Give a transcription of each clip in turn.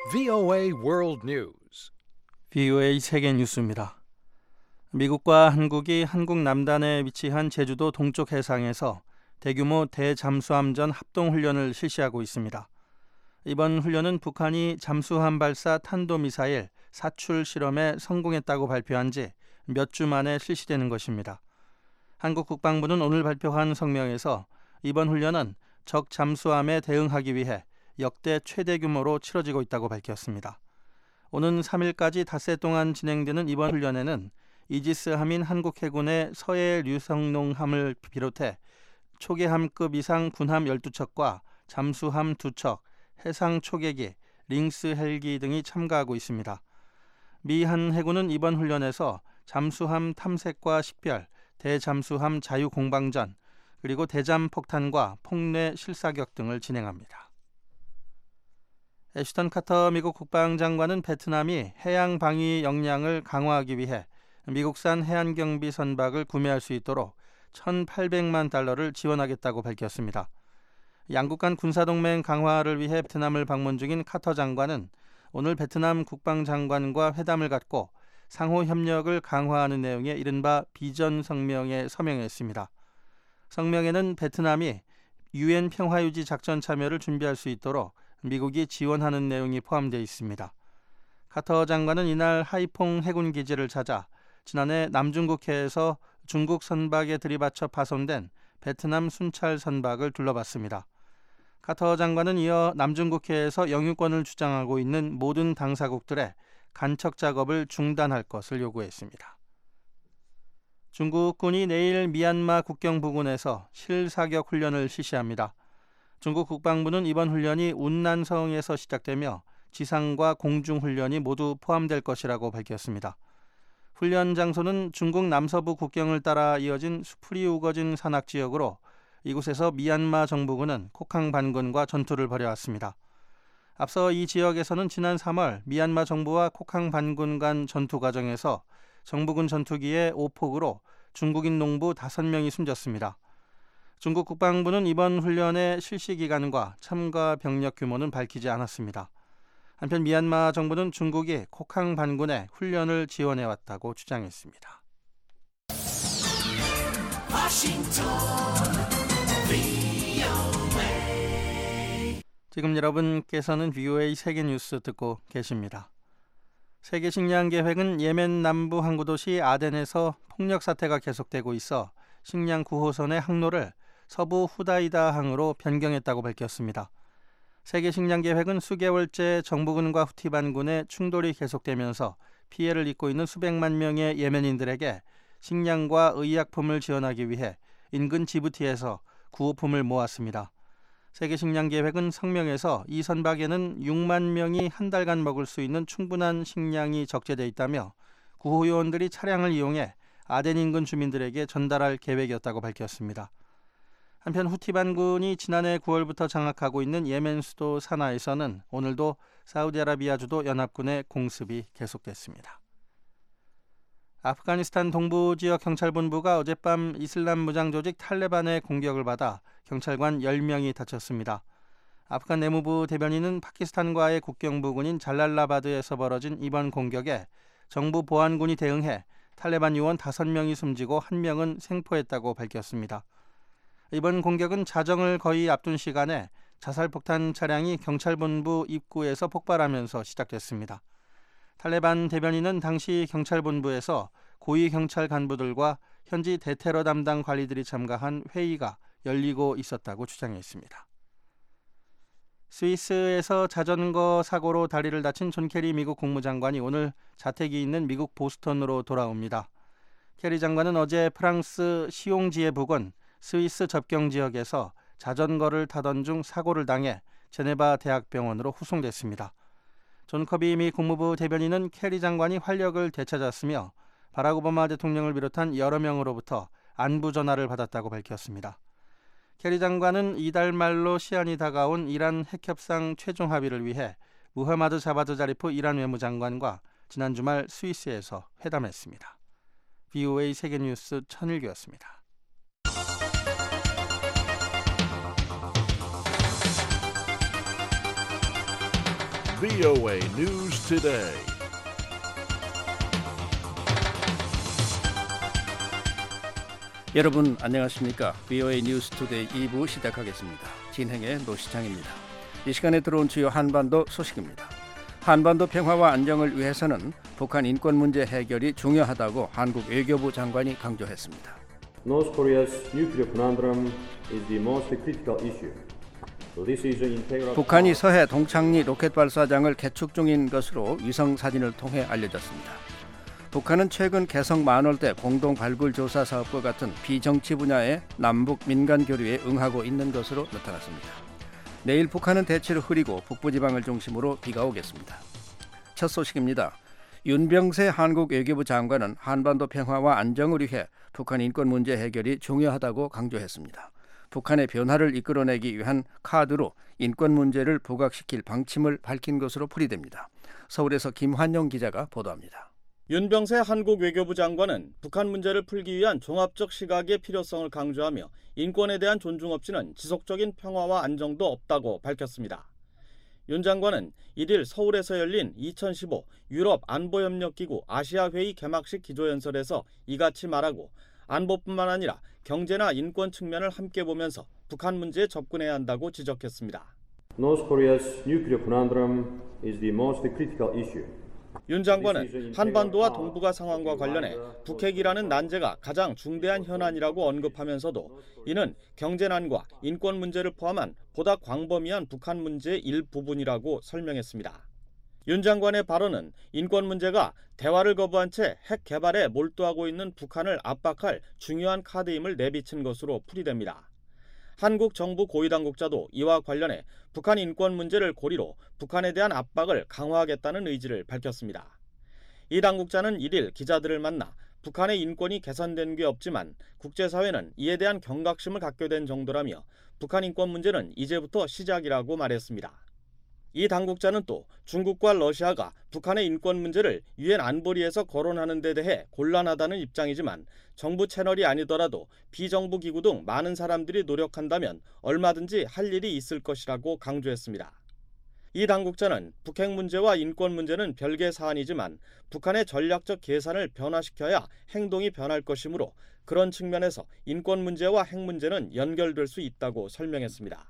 VOA World News. VOA 세계 뉴스입니다. 미국과 한국이 한국 남단에 위치한 제주도 동쪽 해상에서 대규모 대잠수함전 합동훈련을 실시하고 있습니다. 이번 훈련은 북한이 잠수함 발사 탄도미사일 사출 실험에 성공했다고 발표한 지 몇 주 만에 실시되는 것입니다. 한국 국방부는 오늘 발표한 성명에서 이번 훈련은 적 잠수함에 대응하기 위해 역대 최대 규모로 치러지고 있다고 밝혔습니다. 오는 3일까지 닷새 동안 진행되는 이번 훈련에는 이지스 함인 한국 해군의 서해 류성농함을 비롯해 초계함급 이상 군함 12척과 잠수함 2척, 해상 초계기, 링스 헬기 등이 참가하고 있습니다. 미 한 해군은 이번 훈련에서 잠수함 탐색과 식별, 대잠수함 자유공방전, 그리고 대잠 폭탄과 폭뇌 실사격 등을 진행합니다. 애슈턴 카터 미국 국방장관은 베트남이 해양 방위 역량을 강화하기 위해 미국산 해안경비 선박을 구매할 수 있도록 1,800만 달러를 지원하겠다고 밝혔습니다. 양국 간 군사동맹 강화를 위해 베트남을 방문 중인 카터 장관은 오늘 베트남 국방장관과 회담을 갖고 상호 협력을 강화하는 내용의 이른바 비전 성명에 서명했습니다. 성명에는 베트남이 UN 평화유지 작전 참여를 준비할 수 있도록 미국이 지원하는 내용이 포함되어 있습니다. 카터 장관은 이날 하이퐁 해군 기지를 찾아 지난해 남중국해에서 중국 선박에 들이받쳐 파손된 베트남 순찰 선박을 둘러봤습니다. 카터 장관은 이어 남중국해에서 영유권을 주장하고 있는 모든 당사국들의 간척 작업을 중단할 것을 요구했습니다. 중국군이 내일 미얀마 국경 부근에서 실사격 훈련을 실시합니다. 중국 국방부는 이번 훈련이 운난성에서 시작되며 지상과 공중 훈련이 모두 포함될 것이라고 밝혔습니다. 훈련 장소는 중국 남서부 국경을 따라 이어진 수풀이 우거진 산악 지역으로 이곳에서 미얀마 정부군은 코캉 반군과 전투를 벌여왔습니다. 앞서 이 지역에서는 지난 3월 미얀마 정부와 코캉 반군 간 전투 과정에서 정부군 전투기의 오폭으로 중국인 농부 5명이 숨졌습니다. 중국 국방부는 이번 훈련의 실시 기간과 참가 병력 규모는 밝히지 않았습니다. 한편 미얀마 정부는 중국이 코캉 반군의 훈련을 지원해왔다고 주장했습니다. 지금 여러분께서는 VOA 세계뉴스 듣고 계십니다. 세계식량계획은 예멘 남부 항구 도시 아덴에서 폭력 사태가 계속되고 있어 식량 구호선의 항로를 서부 후다이다 항으로 변경했다고 밝혔습니다. 세계식량계획은 수개월째 정부군과 후티 반군의 충돌이 계속되면서 피해를 입고 있는 수백만 명의 예멘인들에게 식량과 의약품을 지원하기 위해 인근 지부티에서 구호품을 모았습니다. 세계식량계획은 성명에서 이 선박에는 6만 명이 한 달간 먹을 수 있는 충분한 식량이 적재돼 있다며 구호요원들이 차량을 이용해 아덴 인근 주민들에게 전달할 계획이었다고 밝혔습니다. 한편 후티 반군이 지난해 9월부터 장악하고 있는 예멘 수도 사나에서는 오늘도 사우디아라비아 주도 연합군의 공습이 계속됐습니다. 아프가니스탄 동부 지역 경찰본부가 어젯밤 이슬람 무장 조직 탈레반의 공격을 받아 경찰관 10명이 다쳤습니다. 아프간 내무부 대변인은 파키스탄과의 국경 부근인 잘랄라바드에서 벌어진 이번 공격에 정부 보안군이 대응해 탈레반 요원 5명이 숨지고 1명은 생포했다고 밝혔습니다. 이번 공격은 자정을 거의 앞둔 시간에 자살폭탄 차량이 경찰본부 입구에서 폭발하면서 시작됐습니다. 탈레반 대변인은 당시 경찰본부에서 고위 경찰 간부들과 현지 대테러 담당 관리들이 참가한 회의가 열리고 있었다고 주장했습니다. 스위스에서 자전거 사고로 다리를 다친 존 케리 미국 국무장관이 오늘 자택이 있는 미국 보스턴으로 돌아옵니다. 케리 장관은 어제 프랑스 시옹지에 부근 스위스 접경 지역에서 자전거를 타던 중 사고를 당해 제네바 대학병원으로 후송됐습니다. 존 커비 미 국무부 대변인은 케리 장관이 활력을 되찾았으며 바락 오바마 대통령을 비롯한 여러 명으로부터 안부 전화를 받았다고 밝혔습니다. 케리 장관은 이달 말로 시한이 다가온 이란 핵협상 최종 합의를 위해 무하마드 자바드 자리프 이란 외무장관과 지난 주말 스위스에서 회담했습니다. VOA 세계뉴스 천일규였습니다. VOA News Today. 여러분 안녕하십니까? VOA 뉴스 투데이 2부 시작하겠습니다. 진행의 노시창입니다. 이 시간에 들어온 주요 한반도 소식입니다. 한반도 평화와 안정을 위해서는 북한 인권 문제 해결이 중요하다고 한국 외교부 장관이 강조했습니다. North Korea's nuclear conundrum is the most critical issue. 북한이 서해 동창리 로켓 발사장을 개축 중인 것으로 위성 사진을 통해 알려졌습니다. 북한은 최근 개성 만월대 공동 발굴 조사 사업과 같은 비정치 분야의 남북 민간 교류에 응하고 있는 것으로 나타났습니다. 내일 북한은 대체로 흐리고 북부지방을 중심으로 비가 오겠습니다. 첫 소식입니다. 윤병세 한국 외교부 장관은 한반도 평화와 안정을 위해 북한 인권 문제 해결이 중요하다고 강조했습니다. 북한의 변화를 이끌어내기 위한 카드로 인권 문제를 부각시킬 방침을 밝힌 것으로 풀이됩니다. 서울에서 김환영 기자가 보도합니다. 윤병세 한국 외교부 장관은 북한 문제를 풀기 위한 종합적 시각의 필요성을 강조하며 인권에 대한 존중 없이는 지속적인 평화와 안정도 없다고 밝혔습니다. 윤 장관은 1일 서울에서 열린 2015 유럽 안보협력기구 아시아회의 개막식 기조연설에서 이같이 말하고 안보뿐만 아니라 경제나 인권 측면을 함께 보면서 북한 문제에 접근해야 한다고 지적했습니다. North Korea's nuclear conundrum is the most critical issue. 윤 장관은 한반도와 동북아 상황과 관련해 북핵이라는 난제가 가장 중대한 현안이라고 언급하면서도 이는 경제난과 인권 문제를 포함한 보다 광범위한 북한 문제의 일부분이라고 설명했습니다. 윤 장관의 발언은 인권 문제가 대화를 거부한 채 핵 개발에 몰두하고 있는 북한을 압박할 중요한 카드임을 내비친 것으로 풀이됩니다. 한국 정부 고위당국자도 이와 관련해 북한 인권 문제를 고리로 북한에 대한 압박을 강화하겠다는 의지를 밝혔습니다. 이 당국자는 1일 기자들을 만나 북한의 인권이 개선된 게 없지만 국제사회는 이에 대한 경각심을 갖게 된 정도라며 북한 인권 문제는 이제부터 시작이라고 말했습니다. 이 당국자는 또 중국과 러시아가 북한의 인권 문제를 유엔 안보리에서 거론하는 데 대해 곤란하다는 입장이지만 정부 채널이 아니더라도 비정부 기구 등 많은 사람들이 노력한다면 얼마든지 할 일이 있을 것이라고 강조했습니다. 이 당국자는 북핵 문제와 인권 문제는 별개 사안이지만 북한의 전략적 계산을 변화시켜야 행동이 변할 것이므로 그런 측면에서 인권 문제와 핵 문제는 연결될 수 있다고 설명했습니다.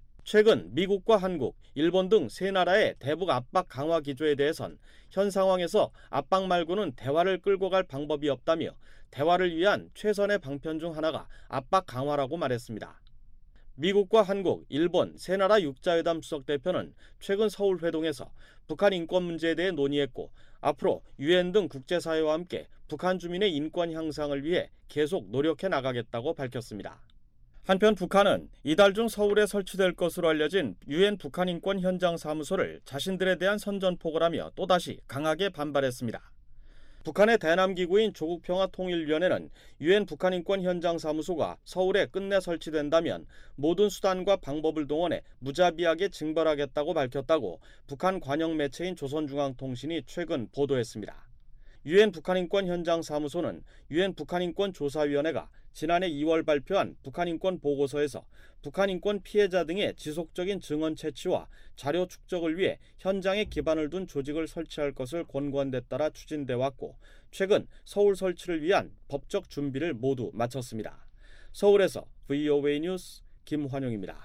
최근 미국과 한국, 일본 등 세 나라의 대북 압박 강화 기조에 대해선 현 상황에서 압박 말고는 대화를 끌고 갈 방법이 없다며 대화를 위한 최선의 방편 중 하나가 압박 강화라고 말했습니다. 미국과 한국, 일본 세 나라 육자회담 수석 대표는 최근 서울 회동에서 북한 인권 문제에 대해 논의했고 앞으로 유엔 등 국제사회와 함께 북한 주민의 인권 향상을 위해 계속 노력해 나가겠다고 밝혔습니다. 한편 북한은 이달 중 서울에 설치될 것으로 알려진 유엔 북한 인권 현장 사무소를 자신들에 대한 선전포고라며 또다시 강하게 반발했습니다. 북한의 대남기구인 조국평화통일위원회는 유엔 북한 인권 현장 사무소가 서울에 끝내 설치된다면 모든 수단과 방법을 동원해 무자비하게 징벌하겠다고 밝혔다고 북한 관영 매체인 조선중앙통신이 최근 보도했습니다. 유엔 북한 인권 현장 사무소는 유엔 북한 인권 조사위원회가 지난해 2월 발표한 북한 인권 보고서에서 북한 인권 피해자 등의 지속적인 증언 채취와 자료 축적을 위해 현장에 기반을 둔 조직을 설치할 것을 권고한 데 따라 추진돼 왔고 최근 서울 설치를 위한 법적 준비를 모두 마쳤습니다. 서울에서 VOA 뉴스 김환영입니다.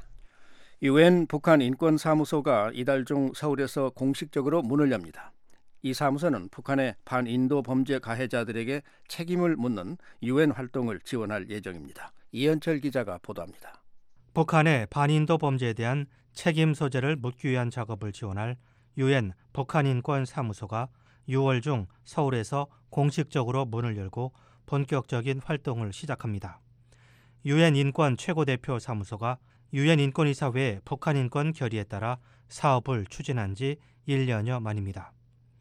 유엔 북한 인권 사무소가 이달 중 서울에서 공식적으로 문을 엽니다. 이 사무소는 북한의 반인도 범죄 가해자들에게 책임을 묻는 유엔 활동을 지원할 예정입니다. 이현철 기자가 보도합니다. 북한의 반인도 범죄에 대한 책임 소재를 묻기 위한 작업을 지원할 유엔 북한 인권 사무소가 6월 중 서울에서 공식적으로 문을 열고 본격적인 활동을 시작합니다. 유엔 인권 최고대표 사무소가 유엔 인권이사회의 북한 인권 결의에 따라 사업을 추진한 지 1년여 만입니다.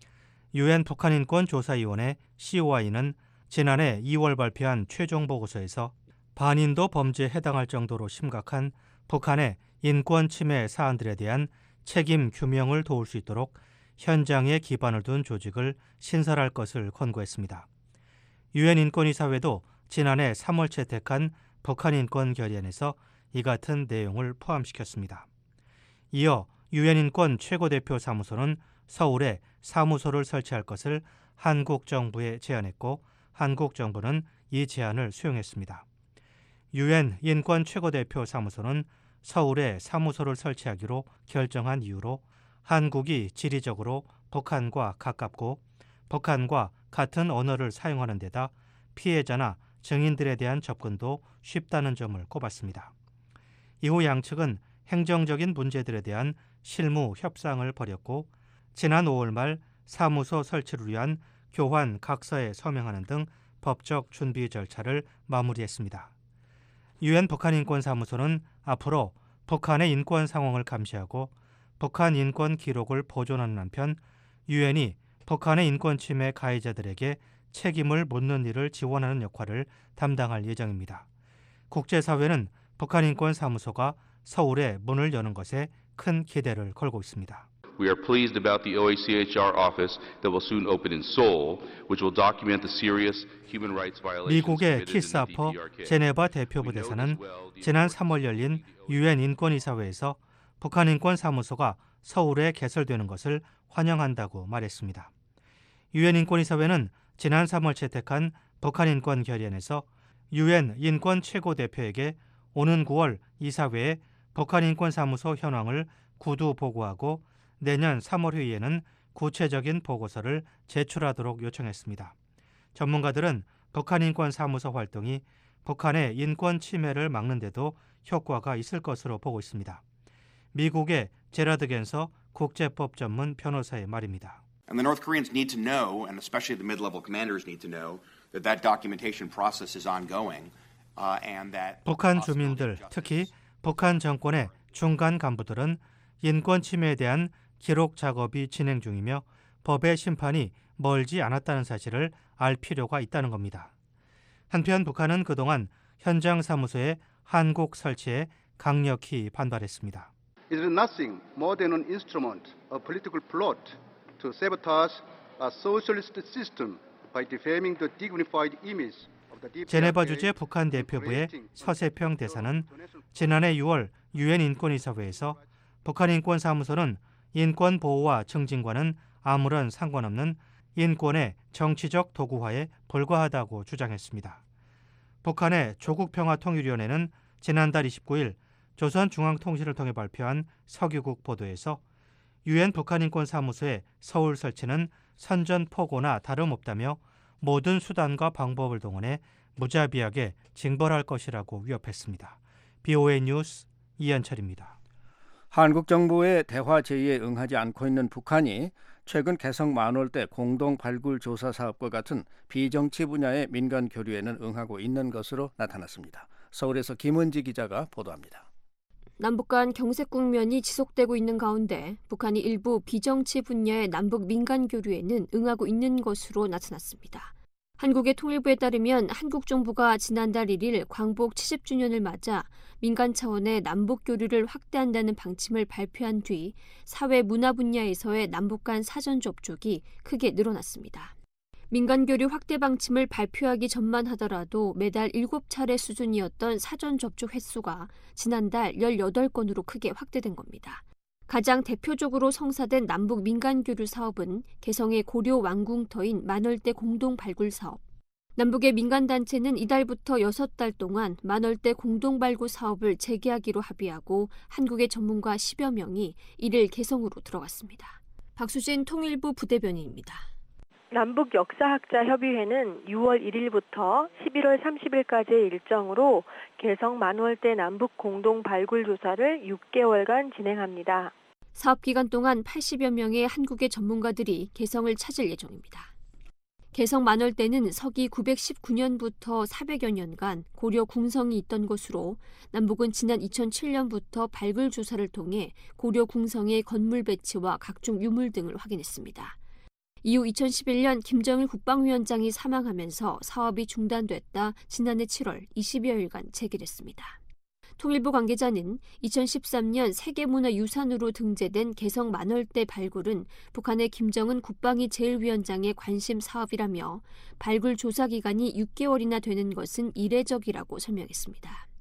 유엔 북한인권조사위원회 COI는 지난해 2월 발표한 최종 보고서에서 반인도 범죄에 해당할 정도로 심각한 북한의 인권 침해 사안들에 대한 책임 규명을 도울 수 있도록 현장에 기반을 둔 조직을 신설할 것을 권고했습니다. 유엔 인권이사회도 지난해 3월 채택한 북한 인권 결의안에서 이 같은 내용을 포함시켰습니다. 이어 유엔 인권 최고대표 사무소는 서울에 사무소를 설치할 것을 한국 정부에 제안했고 한국 정부는 이 제안을 수용했습니다. 유엔 인권 최고대표 사무소는 서울에 사무소를 설치하기로 결정한 이유로 한국이 지리적으로 북한과 가깝고 북한과 같은 언어를 사용하는 데다 피해자나 증인들에 대한 접근도 쉽다는 점을 꼽았습니다. 이후 양측은 행정적인 문제들에 대한 실무 협상을 벌였고 지난 5월 말 사무소 설치를 위한 교환 각서에 서명하는 등 법적 준비 절차를 마무리했습니다. 유엔 북한인권사무소는 앞으로 북한의 인권 상황을 감시하고 북한 인권 기록을 보존하는 한편 유엔이 북한의 인권 침해 가해자들에게 책임을 묻는 일을 지원하는 역할을 담당할 예정입니다. 국제사회는 북한인권사무소가 서울에 문을 여는 것에 큰 기대를 걸고 있습니다. We are pleased about the OHCHR office that will soon open in Seoul, which will document the serious human rights violations 미국의 committed in the 키스하퍼 DPRK. 제네바 대표부 대사는 지난 3월 열린 유엔 인권이사회에서 북한인권사무소가 서울에 개설되는 것을 환영한다고 말했습니다. 유엔 인권이사회는 지난 3월 채택한 북한인권 결의안에서 유엔 인권 최고대표에게 오는 9월 이사회에 북한인권사무소 현황을 구두 보고하고 내년 3월 회의에는 구체적인 보고서를 제출하도록 요청했습니다. 전문가들은 북한인권사무소 활동이 북한의 인권 침해를 막는 데도 효과가 있을 것으로 보고 있습니다. 미국의 제라드 겐서 국제법 전문 변호사의 말입니다. And the North Koreans need to know, and especially the mid-level commanders need to know, that that documentation process is ongoing, and that 북한 주민들, 특히 북한 정권의 중간 간부들은 인권 침해에 대한 기록 작업이 진행 중이며 법의 심판이 멀지 않았다는 사실을 알 필요가 있다는 겁니다. 한편 북한은 그동안 현장 사무소의 한국 설치에 강력히 반발했습니다. It is nothing more than an instrument, a political plot to sabotage a socialist system by defaming the dignified image of the DPRK. 제네바 주재 북한 대표부의 서세평 대사는 지난해 6월 유엔 인권이사회에서 북한인권사무소는 인권 보호와 증진과는 아무런 상관없는 인권의 정치적 도구화에 불과하다고 주장했습니다. 북한의 조국평화통일위원회는 지난달 29일 조선중앙통신을 통해 발표한 석유국 보도에서 유엔 북한인권사무소의 서울 설치는 선전포고나 다름없다며 모든 수단과 방법을 동원해 무자비하게 징벌할 것이라고 위협했습니다. BOA 뉴스 이현철입니다. 한국 정부의 대화 제의에 응하지 않고 있는 북한이 최근 개성 만월대 공동 발굴 조사 사업과 같은 비정치 분야의 민간 교류에는 응하고 있는 것으로 나타났습니다. 서울에서 김은지 기자가 보도합니다. 남북 간 경색 국면이 지속되고 있는 가운데 북한이 일부 비정치 분야의 남북 민간 교류에는 응하고 있는 것으로 나타났습니다. 한국의 통일부에 따르면 한국 정부가 지난달 1일 광복 70주년을 맞아 민간 차원의 남북 교류를 확대한다는 방침을 발표한 뒤 사회 문화 분야에서의 남북 간 사전 접촉이 크게 늘어났습니다. 민간 교류 확대 방침을 발표하기 전만 하더라도 매달 7차례 수준이었던 사전 접촉 횟수가 지난달 18건으로 크게 확대된 겁니다. 가장 대표적으로 성사된 남북 민간 교류 사업은 개성의 고려 왕궁터인 만월대 공동 발굴 사업. 남북의 민간단체는 이달부터 6달 동안 만월대 공동 발굴 사업을 재개하기로 합의하고 한국의 전문가 10여 명이 이를 개성으로 들어갔습니다. 박수진 통일부 부대변인입니다. 남북 역사학자협의회는 6월 1일부터 11월 30일까지의 일정으로 개성 만월대 남북 공동 발굴 조사를 6개월간 진행합니다. 사업 기간 동안 80여 명의 한국의 전문가들이 개성을 찾을 예정입니다. 개성 만월대는 서기 919년부터 400여 년간 고려 궁성이 있던 곳으로 남북은 지난 2007년부터 발굴 조사를 통해 고려 궁성의 건물 배치와 각종 유물 등을 확인했습니다. 이후 2011년 김정일 국방위원장이 사망하면서 사업이 중단됐다 지난해 7월 20여일간 재개됐습니다. 통일부 관계자는 2013년 세계문화유산으로 등재된 개성 만월대 발굴은 북한의 김정은 국방위 제1위원장의 관심 사업이라며 발굴 조사 기간이 6개월이나 되는 것은 이례적이라고 설명했습니다.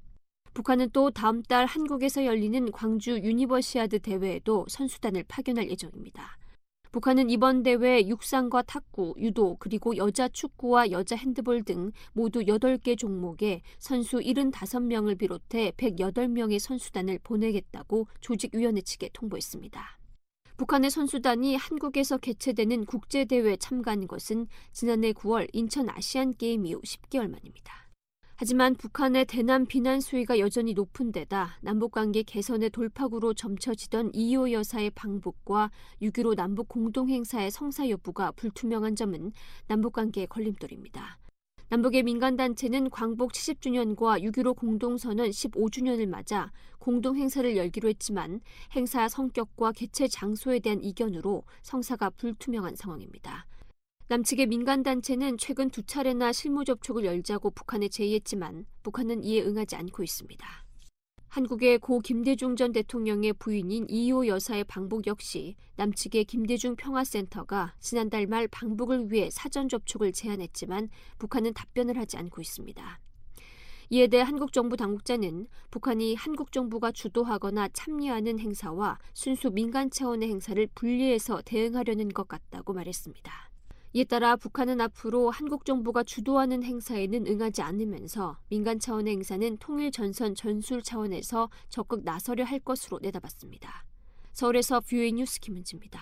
북한은 또 다음 달 한국에서 열리는 광주 유니버시아드 대회에도 선수단을 파견할 예정입니다. 북한은 이번 대회 육상과 탁구, 유도, 그리고 여자 축구와 여자 핸드볼 등 모두 8개 종목에 선수 75명을 비롯해 108명의 선수단을 보내겠다고 조직위원회 측에 통보했습니다. 북한의 선수단이 한국에서 개최되는 국제대회에 참가한 것은 지난해 9월 인천 아시안게임 이후 10개월 만입니다. 하지만 북한의 대남 비난 수위가 여전히 높은 데다 남북관계 개선의 돌파구로 점쳐지던 이호 여사의 방북과 6.15 남북 공동행사의 성사 여부가 불투명한 점은 남북관계의 걸림돌입니다. 남북의 민간단체는 광복 70주년과 6.15 공동선언 15주년을 맞아 공동행사를 열기로 했지만 행사 성격과 개최 장소에 대한 이견으로 성사가 불투명한 상황입니다. 남측의 민간단체는 최근 2차례나 실무 접촉을 열자고 북한에 제의했지만 북한은 이에 응하지 않고 있습니다. 한국의 고 김대중 전 대통령의 부인인 이호 여사의 방북 역시 남측의 김대중 평화센터가 지난달 말 방북을 위해 사전 접촉을 제안했지만 북한은 답변을 하지 않고 있습니다. 이에 대해 한국 정부 당국자는 북한이 한국 정부가 주도하거나 참여하는 행사와 순수 민간 차원의 행사를 분리해서 대응하려는 것 같다고 말했습니다. 이에 따라 북한은 앞으로 한국 정부가 주도하는 행사에는 응하지 않으면서 민간 차원의 행사는 통일 전선 전술 차원에서 적극 나서려 할 것으로 내다봤습니다. 서울에서 VOA 뉴스 김은지입니다.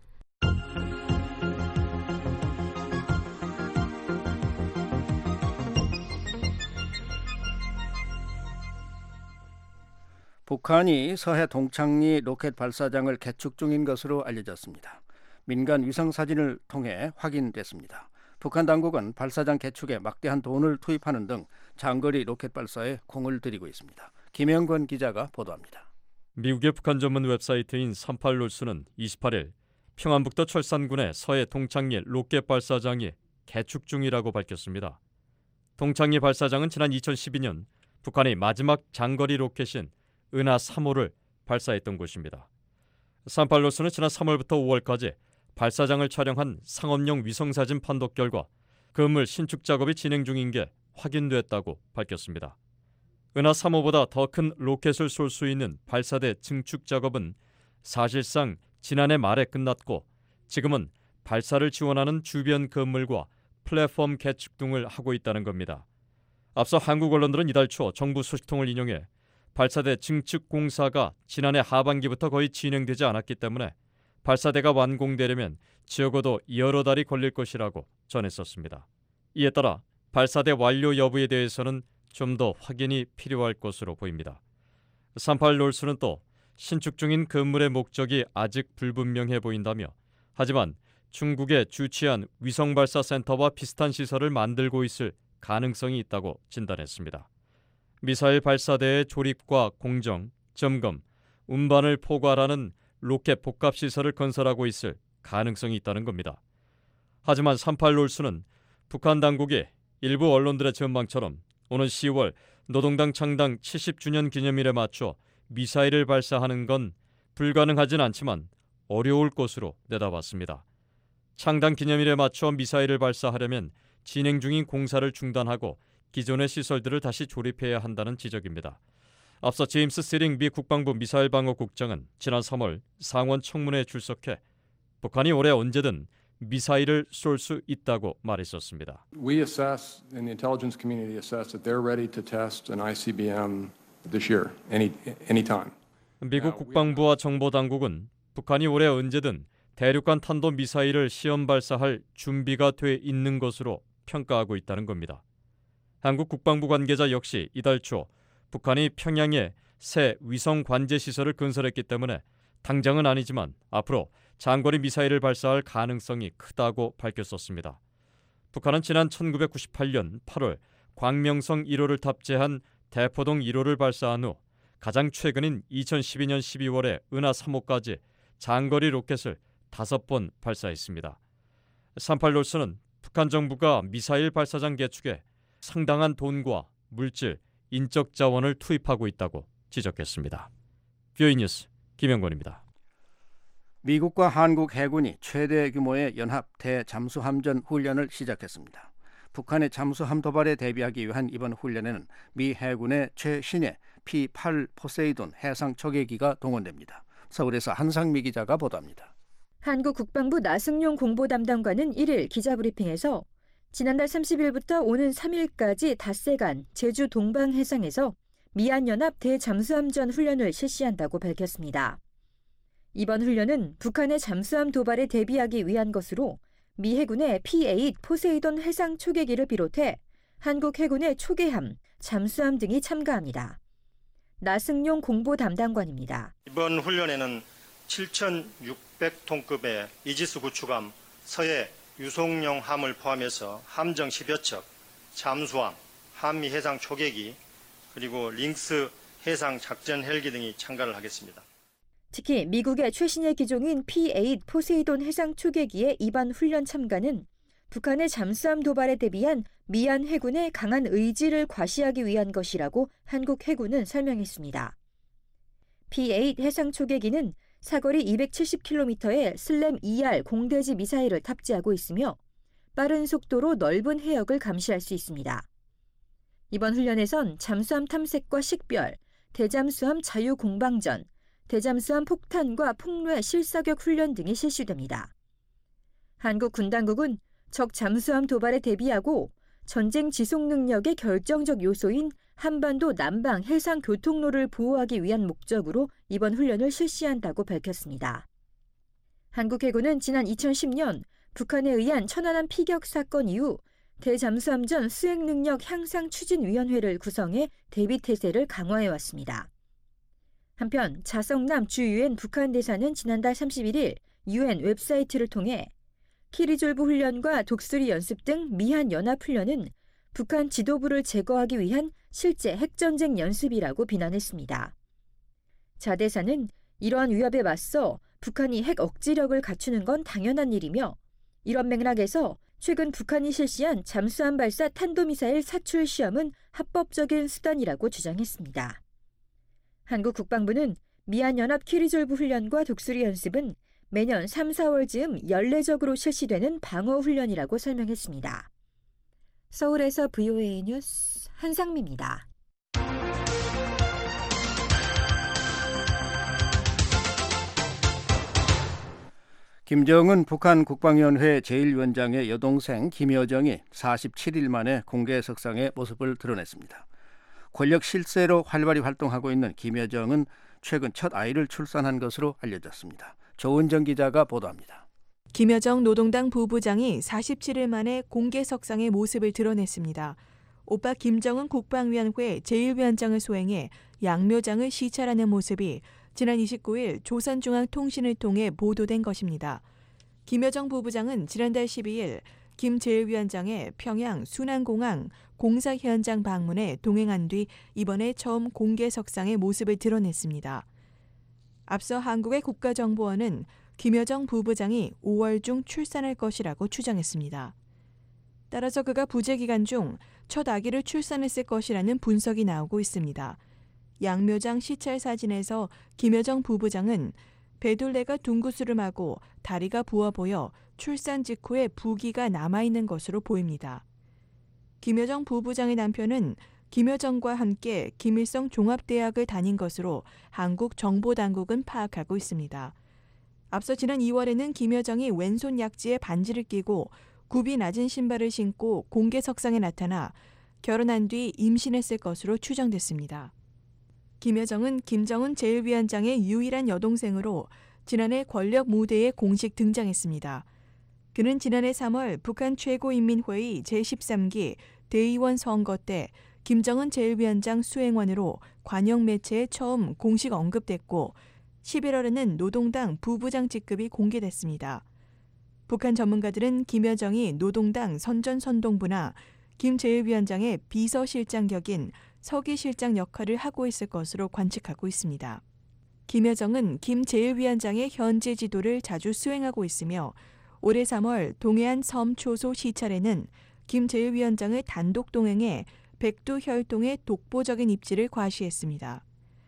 북한이 서해 동창리 로켓 발사장을 개축 중인 것으로 알려졌습니다. 민간 위성 사진을 통해 확인됐습니다. 북한 당국은 발사장 개축에 막대한 돈을 투입하는 등 장거리 로켓 발사에 공을 들이고 있습니다. 김영권 기자가 보도합니다. 미국의 북한 전문 웹사이트인 38놀스는 28일 평안북도 철산군의 서해 동창리 로켓 발사장이 개축 중이라고 밝혔습니다. 동창리 발사장은 지난 2012년 북한이 마지막 장거리 로켓인 은하 3호를 발사했던 곳입니다. 38놀스는 지난 3월부터 5월까지 발사장을 촬영한 상업용 위성사진 판독 결과 건물 신축 작업이 진행 중인 게 확인됐다고 밝혔습니다. 은하 3호보다 더 큰 로켓을 쏠 수 있는 발사대 증축 작업은 사실상 지난해 말에 끝났고 지금은 발사를 지원하는 주변 건물과 플랫폼 개축 등을 하고 있다는 겁니다. 앞서 한국 언론들은 이달 초 정부 소식통을 인용해 발사대 증축 공사가 지난해 하반기부터 거의 진행되지 않았기 때문에 발사대가 완공되려면 적어도 여러 달이 걸릴 것이라고 전했었습니다. 이에 따라 발사대 완료 여부에 대해서는 좀 더 확인이 필요할 것으로 보입니다. 38놀스는 또 신축 중인 건물의 목적이 아직 불분명해 보인다며 하지만 중국에 주치한 위성발사센터와 비슷한 시설을 만들고 있을 가능성이 있다고 진단했습니다. 미사일 발사대의 조립과 공정, 점검, 운반을 포괄하는 로켓 복합시설을 건설하고 있을 가능성이 있다는 겁니다. 하지만 38놀스는 북한 당국이 일부 언론들의 전망처럼 오는 10월 노동당 창당 70주년 기념일에 맞춰 미사일을 발사하는 건 불가능하진 않지만 어려울 것으로 내다봤습니다. 창당 기념일에 맞춰 미사일을 발사하려면 진행 중인 공사를 중단하고 기존의 시설들을 다시 조립해야 한다는 지적입니다. 앞서 제임스 시링 미 국방부 미사일 방어 국장은 지난 3월 상원 청문회에 출석해 북한이 올해 언제든 미사일을 쏠 수 있다고 말했었습니다. We assess and the intelligence community assess that they're ready to test an ICBM this year, anytime. 미국 국방부와 정보 당국은 북한이 올해 언제든 대륙간 탄도 미사일을 시험 발사할 준비가 돼 있는 것으로 평가하고 있다는 겁니다. 한국 국방부 관계자 역시 이달 초 북한이 평양에 새 위성 관제 시설을 건설했기 때문에 당장은 아니지만 앞으로 장거리 미사일을 발사할 가능성이 크다고 밝혔었습니다. 북한은 지난 1998년 8월 광명성 1호를 탑재한 대포동 1호를 발사한 후 가장 최근인 2012년 12월에 은하 3호까지 장거리 로켓을 5번 발사했습니다. 38놀스는 북한 정부가 미사일 발사장 개축에 상당한 돈과 물질, 인적 자원을 투입하고 있다고 지적했습니다. VOA 뉴스 김영권입니다. 미국과 한국 해군이 최대 규모의 연합 대잠수함전 훈련을 시작했습니다. 북한의 잠수함 도발에 대비하기 위한 이번 훈련에는 미 해군의 최신의 P-8 포세이돈 해상 초계기가 동원됩니다. 서울에서 한상미 기자가 보도합니다. 한국 국방부 나승용 공보담당관은 1일 기자브리핑에서 지난달 30일부터 오는 3일까지 닷새간 제주 동방 해상에서 미한연합 대잠수함전 훈련을 실시한다고 밝혔습니다. 이번 훈련은 북한의 잠수함 도발에 대비하기 위한 것으로 미 해군의 P-8 포세이돈 해상 초계기를 비롯해 한국 해군의 초계함, 잠수함 등이 참가합니다. 나승용 공보 담당관입니다. 이번 훈련에는 7,600톤급의 이지스 구축함, 서해 유송용 함을 포함해서 함정 10여 척, 잠수함, 한미 해상 초계기, 그리고 링스 해상 작전 헬기 등이 참가를 하겠습니다. 특히 미국의 최신의 기종인 P-8 포세이돈 해상 초계기의 이번 훈련 참가는 북한의 잠수함 도발에 대비한 미얀 해군의 강한 의지를 과시하기 위한 것이라고 한국 해군은 설명했습니다. P-8 해상 초계기는 사거리 270km의 슬램 ER 공대지 미사일을 탑재하고 있으며 빠른 속도로 넓은 해역을 감시할 수 있습니다. 이번 훈련에선 잠수함 탐색과 식별, 대잠수함 자유공방전, 대잠수함 폭탄과 폭로의 실사격 훈련 등이 실시됩니다. 한국 군 당국은 적 잠수함 도발에 대비하고 전쟁 지속 능력의 결정적 요소인 한반도 남방 해상 교통로를 보호하기 위한 목적으로 이번 훈련을 실시한다고 밝혔습니다. 한국 해군은 지난 2010년 북한에 의한 천안함 피격 사건 이후 대잠수함전 수행 능력 향상 추진위원회를 구성해 대비 태세를 강화해왔습니다. 한편 자성남 주 유엔 북한 대사는 지난달 31일 유엔 웹사이트를 통해 키리졸브 훈련과 독수리 연습 등 미한 연합 훈련은 북한 지도부를 제거하기 위한 실제 핵전쟁 연습이라고 비난했습니다. 자 대사는 이러한 위협에 맞서 북한이 핵 억지력을 갖추는 건 당연한 일이며 이런 맥락에서 최근 북한이 실시한 잠수함 발사 탄도미사일 사출 시험은 합법적인 수단이라고 주장했습니다. 한국 국방부는 미한연합 키리졸브 훈련과 독수리 연습은 매년 3, 4월 즈음 연례적으로 실시되는 방어훈련이라고 설명했습니다. 서울에서 VOA 뉴스 한상미입니다. 김정은 북한 국방위원회 제1위원장의 여동생 김여정이 47일 만에 공개 석상의 모습을 드러냈습니다. 권력 실세로 활발히 활동하고 있는 김여정은 최근 첫 아이를 출산한 것으로 알려졌습니다. 조은정 기자가 보도합니다. 김여정 노동당 부부장이 47일 만에 공개 석상의 모습을 드러냈습니다. 오빠 김정은 국방위원회 제1위원장을 소행해 양묘장을 시찰하는 모습이 지난 29일 조선중앙통신을 통해 보도된 것입니다. 김여정 부부장은 지난달 12일 김 제1위원장의 평양 순안공항 공사 현장 방문에 동행한 뒤 이번에 처음 공개 석상의 모습을 드러냈습니다. 앞서 한국의 국가정보원은 김여정 부부장이 5월 중 출산할 것이라고 추정했습니다. 따라서 그가 부재 기간 중 첫 아기를 출산했을 것이라는 분석이 나오고 있습니다. 양묘장 시찰 사진에서 김여정 부부장은 배둘레가 둥그스름하고 다리가 부어 보여 출산 직후에 부기가 남아있는 것으로 보입니다. 김여정 부부장의 남편은 김여정과 함께 김일성 종합대학을 다닌 것으로 한국 정보당국은 파악하고 있습니다. 앞서 지난 2월에는 김여정이 왼손 약지에 반지를 끼고 굽이 낮은 신발을 신고 공개 석상에 나타나 결혼한 뒤 임신했을 것으로 추정됐습니다. 김여정은 김정은 제1위원장의 유일한 여동생으로 지난해 권력 무대에 공식 등장했습니다. 그는 지난해 3월 북한 최고인민회의 제13기 대의원 선거 때 김정은 제1위원장 수행원으로 관영 매체에 처음 공식 언급됐고 11월에는 노동당 부부장 직급이 공개됐습니다. 북한 전문가들은 김여정이 노동당 선전선동부나 김 제1위원장의 비서실장 격인 서기실장 역할을 하고 있을 것으로 관측하고 있습니다. 김여정은 김 제1위원장의 현재 지도를 자주 수행하고 있으며 올해 3월 동해안 섬초소 시찰에는 김 제1위원장을 단독 동행해 백두혈통의 독보적인 입지를 과시했습니다.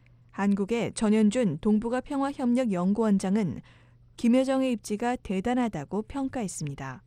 한국의 전현준 동북아 평화협력연구원장은 김여정의 입지가 대단하다고 평가했습니다.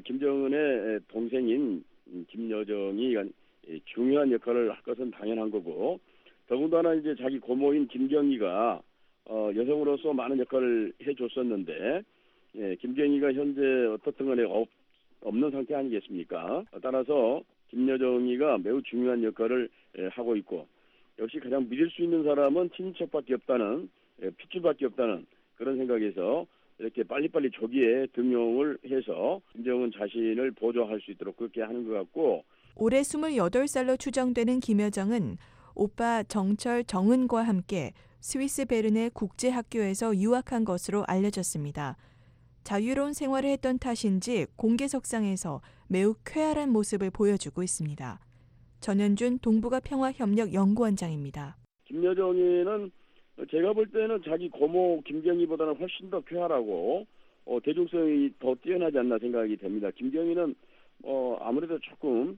김정은의 동생인 김여정이 중요한 역할을 할 것은 당연한 거고 더군다나 이제 자기 고모인 김경희가 여성으로서 많은 역할을 해줬었는데, 예, 김경희가 현재 어떻든 간에 없는 상태 아니겠습니까? 따라서 김여정이가 매우 중요한 역할을 하고 있고, 역시 가장 믿을 수 있는 사람은 친인척밖에 없다는, 핏줄밖에 없다는 그런 생각에서 이렇게 빨리빨리 조기에 등용을 해서 김정은 자신을 보조할 수 있도록 그렇게 하는 것 같고, 올해 28살로 추정되는 김여정은 오빠 정철 정은과 함께 스위스 베른의 국제학교에서 유학한 것으로 알려졌습니다. 자유로운 생활을 했던 탓인지 공개석상에서 매우 쾌활한 모습을 보여주고 있습니다. 전현준 동북아 평화협력 연구원장입니다. 김여정이는 제가 볼 때는 자기 고모 김경희보다는 훨씬 더 쾌활하고 대중성이 더 뛰어나지 않나 생각이 됩니다. 김경희는 아무래도 조금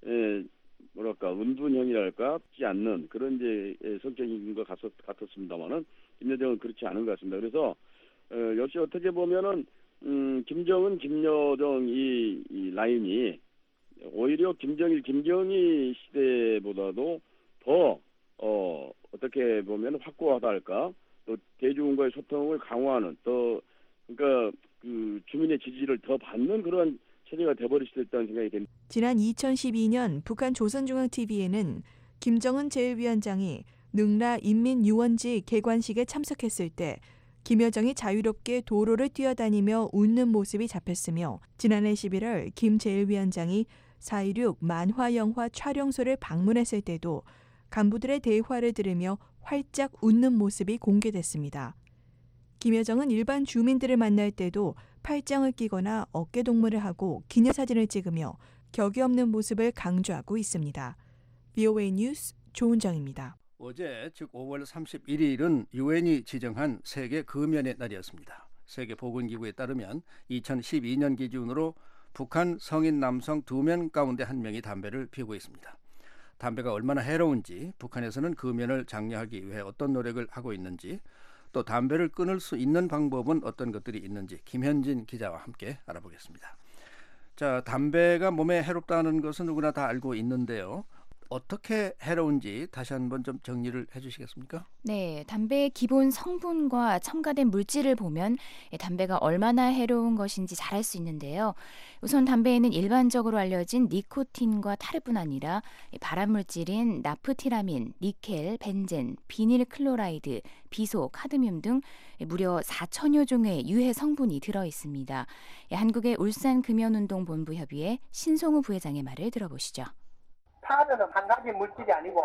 은둔형이랄까 지 않는 그런 이제 성격인 것 같았습니다만은 김여정은 그렇지 않은 것 같습니다. 그래서 역시 어떻게 보면은 김정은, 김여정 이 라인이 오히려 김정일, 김경희 시대보다도 더 어떻게 보면 확고하다 할까, 또 대중과의 소통을 강화하는, 또 그러니까 그 주민의 지지를 더 받는 그런 체제가 돼버릴 수도 있다는 생각이 됩니다. 지난 2012년 북한 조선중앙TV에는 김정은 제1위원장이 능라 인민유원지 개관식에 참석했을 때 김여정이 자유롭게 도로를 뛰어다니며 웃는 모습이 잡혔으며, 지난해 11월 김 제1위원장이 4.16 만화영화 촬영소를 방문했을 때도 간부들의 대화를 들으며 활짝 웃는 모습이 공개됐습니다. 김여정은 일반 주민들을 만날 때도 팔짱을 끼거나 어깨동무를 하고 기념사진을 찍으며 격이 없는 모습을 강조하고 있습니다. VOA 뉴스 조은정입니다. 어제 즉 5월 31일은 유엔이 지정한 세계 금연의 날이었습니다. 세계보건기구에 따르면 2012년 기준으로 북한 성인 남성 2명 가운데 1명이 담배를 피우고 있습니다. 담배가 얼마나 해로운지, 북한에서는 금연을 장려하기 위해 어떤 노력을 하고 있는지, 또 담배를 끊을 수 있는 방법은 어떤 것들이 있는지 김현진 기자와 함께 알아보겠습니다. 자, 담배가 몸에 해롭다는 것은 누구나 다 알고 있는데요. 어떻게 해로운지 다시 한번 좀 정리를 해주시겠습니까? 네, 담배의 기본 성분과 첨가된 물질을 보면 담배가 얼마나 해로운 것인지 잘 알 수 있는데요. 우선 담배에는 일반적으로 알려진 니코틴과 타르뿐 아니라 발암물질인 나프티라민, 니켈, 벤젠, 비닐 클로라이드, 비소, 카드뮴 등 무려 4천여 종의 유해 성분이 들어 있습니다. 한국의 울산금연운동본부협의회 신송우 부회장의 말을 들어보시죠. 타르는 한 가지 물질이 아니고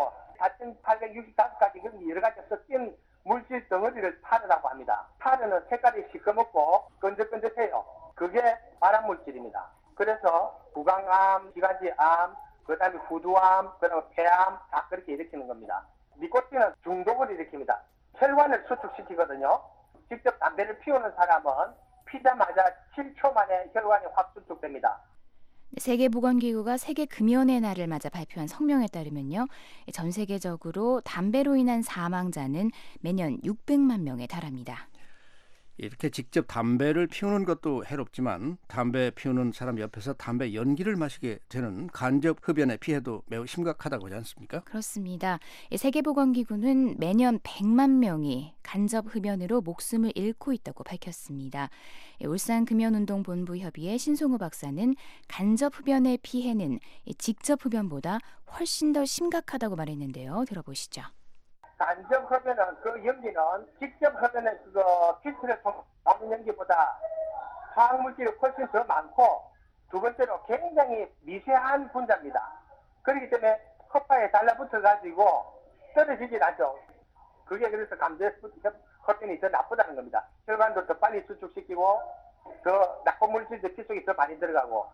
4,865가지 여러 가지 섞인 물질 덩어리를 타르라고 합니다. 타르는 색깔이 시꺼멓고 끈적끈적해요. 그게 발암물질입니다. 그래서 구강암, 기관지암, 그다음에 후두암, 그다음에 폐암 다 그렇게 일으키는 겁니다. 니코틴은 중독을 일으킵니다. 혈관을 수축시키거든요. 직접 담배를 피우는 사람은 피자마자 7초 만에 혈관이 확 수축됩니다. 세계보건기구가 세계금연의 날을 맞아 발표한 성명에 따르면요, 전 세계적으로 담배로 인한 사망자는 매년 600만 명에 달합니다. 이렇게 직접 담배를 피우는 것도 해롭지만 담배 피우는 사람 옆에서 담배 연기를 마시게 되는 간접 흡연의 피해도 매우 심각하다고 하지 않습니까? 그렇습니다. 세계보건기구는 매년 100만 명이 간접 흡연으로 목숨을 잃고 있다고 밝혔습니다. 울산금연운동본부협의회 신송우 박사는 간접 흡연의 피해는 직접 흡연보다 훨씬 더 심각하다고 말했는데요. 들어보시죠. 간접 흡연은 그 연기는 직접 흡연의 필터를 통하는 연기보다 화학물질이 훨씬 더 많고, 두 번째로 굉장히 미세한 분자입니다. 그렇기 때문에 컵파에 달라붙어가지고 떨어지질 않죠. 그게 그래서 간접 흡연이 더 나쁘다는 겁니다. 혈관도 더 빨리 수축시키고 더 나쁜 물질도 피 속에 더 많이 들어가고.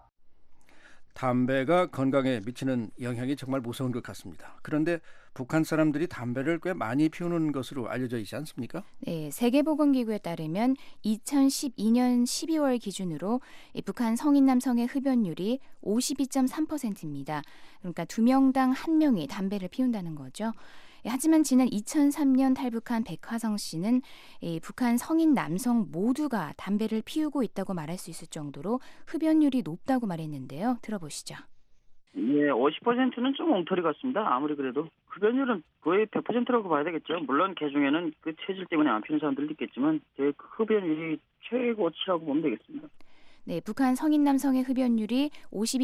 담배가 건강에 미치는 영향이 정말 무서운 것 같습니다. 그런데 북한 사람들이 담배를 꽤 많이 피우는 것으로 알려져 있지 않습니까? 네, 세계보건기구에 따르면 2012년 12월 기준으로 북한 성인 남성의 흡연율이 52.3%입니다. 그러니까 2명당 1명이 담배를 피운다는 거죠. 하지만 지난 2003년 탈북한 백화성 씨는 북한 성인 남성 모두가 담배를 피우고 있다고 말할 수 있을 정도로 흡연율이 높다고 말했는데요. 들어보시죠. 네, 50%는 좀 엉터리 같습니다. 아무리 그래도 흡연율은 거의 100%라고 봐야 되겠죠. 물론 개중에는 그 체질 때문에 안 피우는 사람들도 있겠지만 흡연율이 최고치라고 보면 되겠습니다. 네, 북한 성인 남성의 흡연율이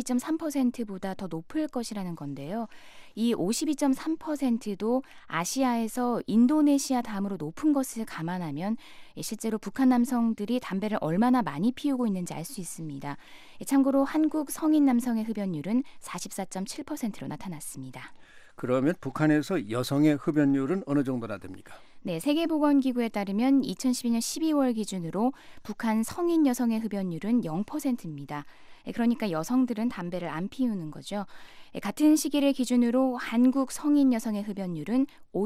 52.3%보다 더 높을 것이라는 건데요. 이 52.3%도 아시아에서 인도네시아 다음으로 높은 것을 감안하면 실제로 북한 남성들이 담배를 얼마나 많이 피우고 있는지 알 수 있습니다. 참고로 한국 성인 남성의 흡연율은 44.7%로 나타났습니다. 그러면 북한에서 여성의 흡연율은 어느 정도나 됩니까? 네, 세계보건기구에 따르면 2012년 12월 기준으로 북한 성인 여성의 흡연율은 0%입니다. 그러니까 여성들은 담배를 안 피우는 거죠. 같은 시기를 기준으로 한국 성인 여성의 흡연율은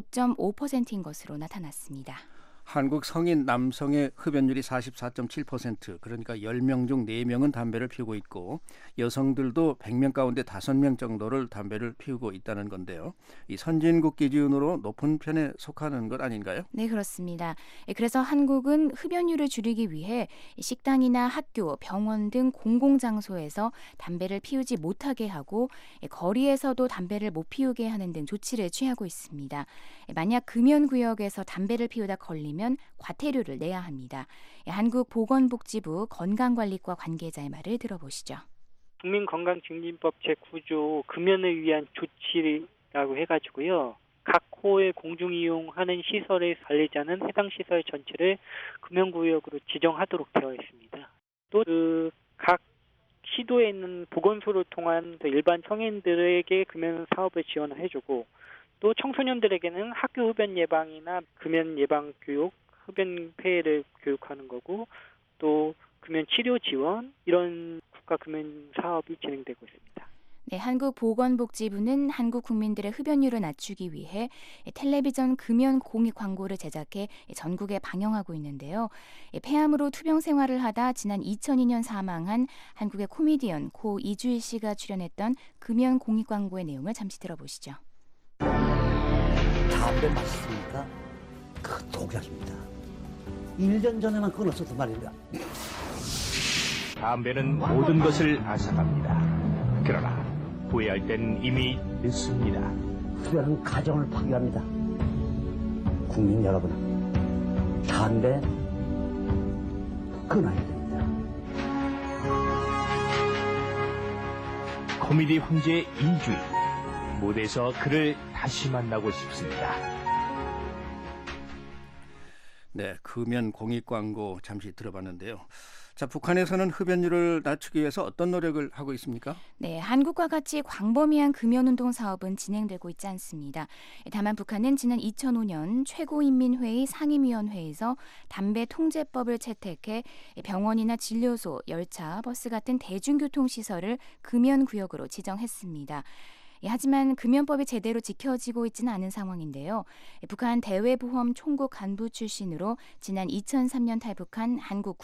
5.5%인 것으로 나타났습니다. 한국 성인 남성의 흡연율이 44.7%, 그러니까 10명 중 4명은 담배를 피우고 있고 여성들도 100명 가운데 5명 정도를 담배를 피우고 있다는 건데요. 이 선진국 기준으로 높은 편에 속하는 것 아닌가요? 네, 그렇습니다. 그래서 한국은 흡연율을 줄이기 위해 식당이나 학교, 병원 등 공공장소에서 담배를 피우지 못하게 하고 거리에서도 담배를 못 피우게 하는 등 조치를 취하고 있습니다. 만약 금연구역에서 담배를 피우다 걸리면 과태료를 내야 합니다. 한국보건복지부 건강관리과 관계자의 말을 들어보시죠. 국민건강증진법 제9조 금연을 위한 조치라고 해가지고요. 각 호의 공중이용하는 시설의 관리자는 해당 시설 전체를 금연구역으로 지정하도록 되어 있습니다. 또 각 시도에 있는 보건소를 통한 일반 성인들에게 금연 사업을 지원을 해주고 또 청소년들에게는 학교 흡연 예방이나 금연 예방 교육, 흡연 폐해를 교육하는 거고 또 금연 치료 지원 이런 국가 금연 사업이 진행되고 있습니다. 네, 한국보건복지부는 한국 국민들의 흡연율을 낮추기 위해 텔레비전 금연 공익 광고를 제작해 전국에 방영하고 있는데요. 폐암으로 투병 생활을 하다 지난 2002년 사망한 한국의 코미디언 고 이주일 씨가 출연했던 금연 공익 광고의 내용을 잠시 들어보시죠. 담배 맛있습니까? 그 독약입니다. 1년 전에만 끊었어도 말입니다. 담배는 모든 것을 앗아갑니다. 그러나 후회할 땐 이미 늦습니다. 흡연은 가정을 파괴합니다. 국민 여러분, 담배 끊어야 됩니다. 코미디 황제 이주일. 무대에서 그를 다시 만나고 싶습니다. 네, 금연 공익 광고 잠시 들어봤는데요. 자, 북한에서는 흡연율을 낮추기 위해서 어떤 노력을 하고 있습니까? 네, 한국과 같이 광범위한 금연운동 사업은 진행되고 있지 않습니다. 다만 북한은 지난 2005년 최고인민회의 상임위원회에서 담배 통제법을 채택해 병원이나 진료소, 열차, 버스 같은 대중교통시설을 금연구역으로 지정했습니다. 하지만 금연법이 제대로 지켜지고 있지는 않은 상황인데요. 북한 대외보험 총국 간부 출신으로 지난 2003년 탈북한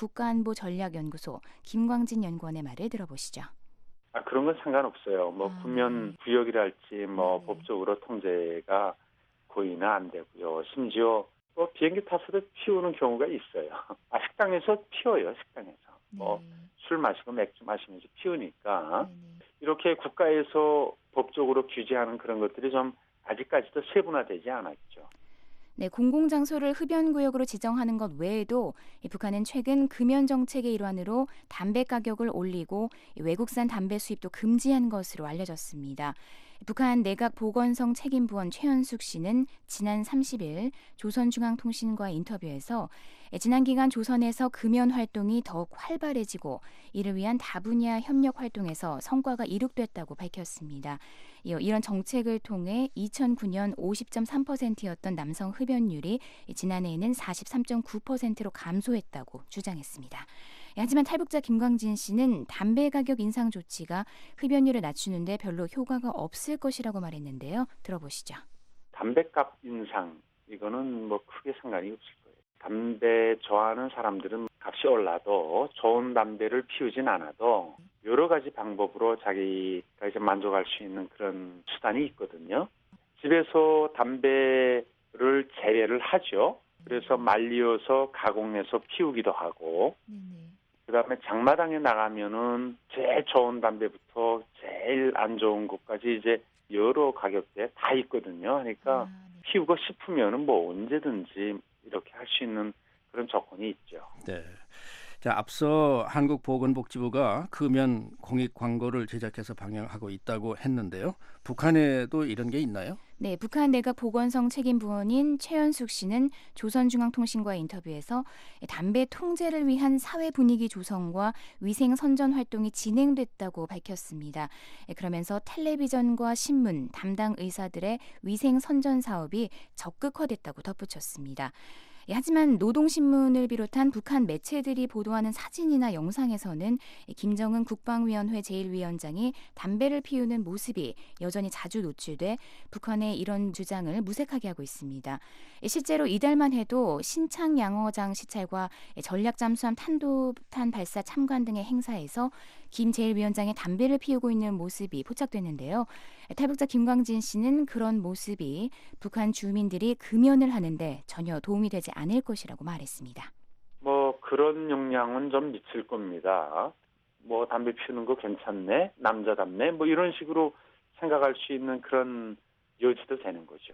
한국국가안보전략연구소 김광진 연구원의 말을 들어보시죠. 그런 건 상관없어요. 금연 구역이랄지 법적으로 통제가 거의는 안 되고요. 심지어 비행기 타서도 피우는 경우가 있어요. 식당에서 피워요. 식당에서. 술 마시고 맥주 마시면서 피우니까 이렇게 국가에서 법적으로 규제하는 그런 것들이 좀 아직까지도 세분화되지 않았죠. 네, 공공장소를 흡연구역으로 지정하는 것 외에도 북한은 최근 금연 정책의 일환으로 담배 가격을 올리고 외국산 담배 수입도 금지한 것으로 알려졌습니다. 북한 내각보건성 책임부원 최현숙 씨는 지난 30일 조선중앙통신과의 인터뷰에서 지난 기간 조선에서 금연 활동이 더욱 활발해지고 이를 위한 다분야 협력 활동에서 성과가 이룩됐다고 밝혔습니다. 이런 정책을 통해 2009년 50.3%였던 남성 흡연율이 지난해에는 43.9%로 감소했다고 주장했습니다. 하지만 탈북자 김광진 씨는 담배 가격 인상 조치가 흡연율을 낮추는데 별로 효과가 없을 것이라고 말했는데요. 들어보시죠. 담배값 인상 이거는 크게 상관이 없을 거예요. 담배 좋아하는 사람들은 값이 올라도 좋은 담배를 피우진 않아도 여러 가지 방법으로 자기가 이제 만족할 수 있는 그런 수단이 있거든요. 집에서 담배를 재배를 하죠. 그래서 말리어서 가공해서 피우기도 하고 그다음에 장마당에 나가면은 제일 좋은 담배부터 제일 제일 안 좋은 것까지 이제 여러 가격대에 다 있거든요. 그러니까 피우고 싶으면은 뭐 언제든지 이렇게 할 수 있는 그런 조건이 있죠. 네. 자, 앞서 한국보건복지부가 금연 공익 광고를 제작해서 방영하고 있다고 했는데요. 북한에도 이런 게 있나요? 네, 북한 내각 보건성 책임부원인 최연숙 씨는 조선중앙통신과의 인터뷰에서 담배 통제를 위한 사회 분위기 조성과 위생 선전 활동이 진행됐다고 밝혔습니다. 그러면서 텔레비전과 신문, 담당 의사들의 위생 선전 사업이 적극화됐다고 덧붙였습니다. 하지만 노동신문을 비롯한 북한 매체들이 보도하는 사진이나 영상에서는 김정은 국방위원회 제1위원장이 담배를 피우는 모습이 여전히 자주 노출돼 북한의 이런 주장을 무색하게 하고 있습니다. 실제로 이달만 해도 신창 양어장 시찰과 전략잠수함 탄도탄 발사 참관 등의 행사에서 김 제1위원장의 담배를 피우고 있는 모습이 포착됐는데요. 탈북자 김광진 씨는 그런 모습이 북한 주민들이 금연을 하는데 전혀 도움이 되지 않을 것이라고 말했습니다. 뭐 그런 영향은 좀 미칠 겁니다. 뭐 담배 피우는 거 괜찮네, 남자답네, 뭐 이런 식으로 생각할 수 있는 그런 여지도 되는 거죠.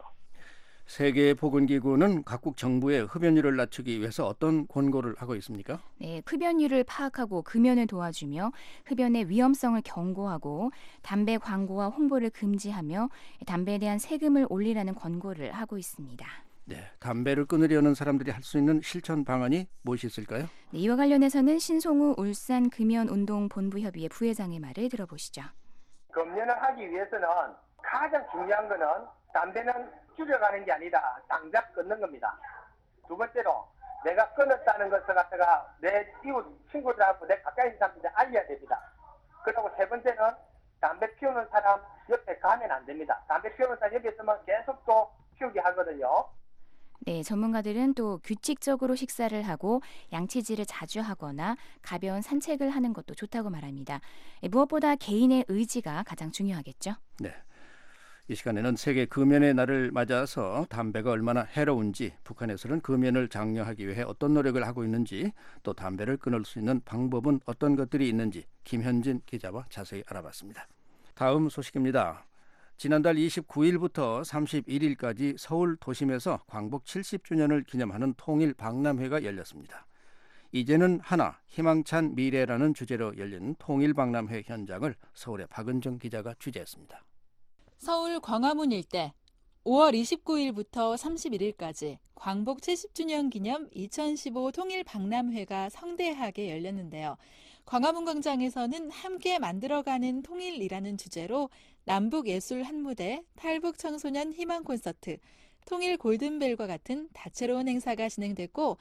세계보건기구는 각국 정부의 흡연율을 낮추기 위해서 어떤 권고를 하고 있습니까? 네, 흡연율을 파악하고 금연을 도와주며 흡연의 위험성을 경고하고 담배 광고와 홍보를 금지하며 담배에 대한 세금을 올리라는 권고를 하고 있습니다. 네, 담배를 끊으려는 사람들이 할 수 있는 실천 방안이 무엇이 있을까요? 네, 이와 관련해서는 신송우 울산 금연운동본부협의회 부회장의 말을 들어보시죠. 금연을 하기 위해서는 가장 중요한 거는 담배는 줄여가는 게 아니라 당장 끊는 겁니다. 두 번째로 내가 끊었다는 것을 갖다가 내 이웃 친구들하고 내 가까이 있는 사람들한테 알려야 됩니다. 그리고 세 번째는 담배 피우는 사람 옆에 가면 안 됩니다. 담배 피우는 사람 옆에 있으면 계속 또 피우게 하거든요. 네, 전문가들은 또 규칙적으로 식사를 하고 양치질을 자주 하거나 가벼운 산책을 하는 것도 좋다고 말합니다. 무엇보다 개인의 의지가 가장 중요하겠죠. 네. 이 시간에는 세계 금연의 날을 맞아서 담배가 얼마나 해로운지, 북한에서는 금연을 장려하기 위해 어떤 노력을 하고 있는지, 또 담배를 끊을 수 있는 방법은 어떤 것들이 있는지 김현진 기자와 자세히 알아봤습니다. 다음 소식입니다. 지난달 29일부터 31일까지 서울 도심에서 광복 70주년을 기념하는 통일박람회가 열렸습니다. 이제는 하나, 희망찬 미래라는 주제로 열린 통일박람회 현장을 서울의 박은정 기자가 취재했습니다. 서울 광화문 일대 5월 29일부터 31일까지 광복 70주년 기념 2015 통일박람회가 성대하게 열렸는데요. 광화문 광장에서는 함께 만들어가는 통일이라는 주제로 남북예술 한무대, 탈북 청소년 희망 콘서트, 통일 골든벨과 같은 다채로운 행사가 진행됐고,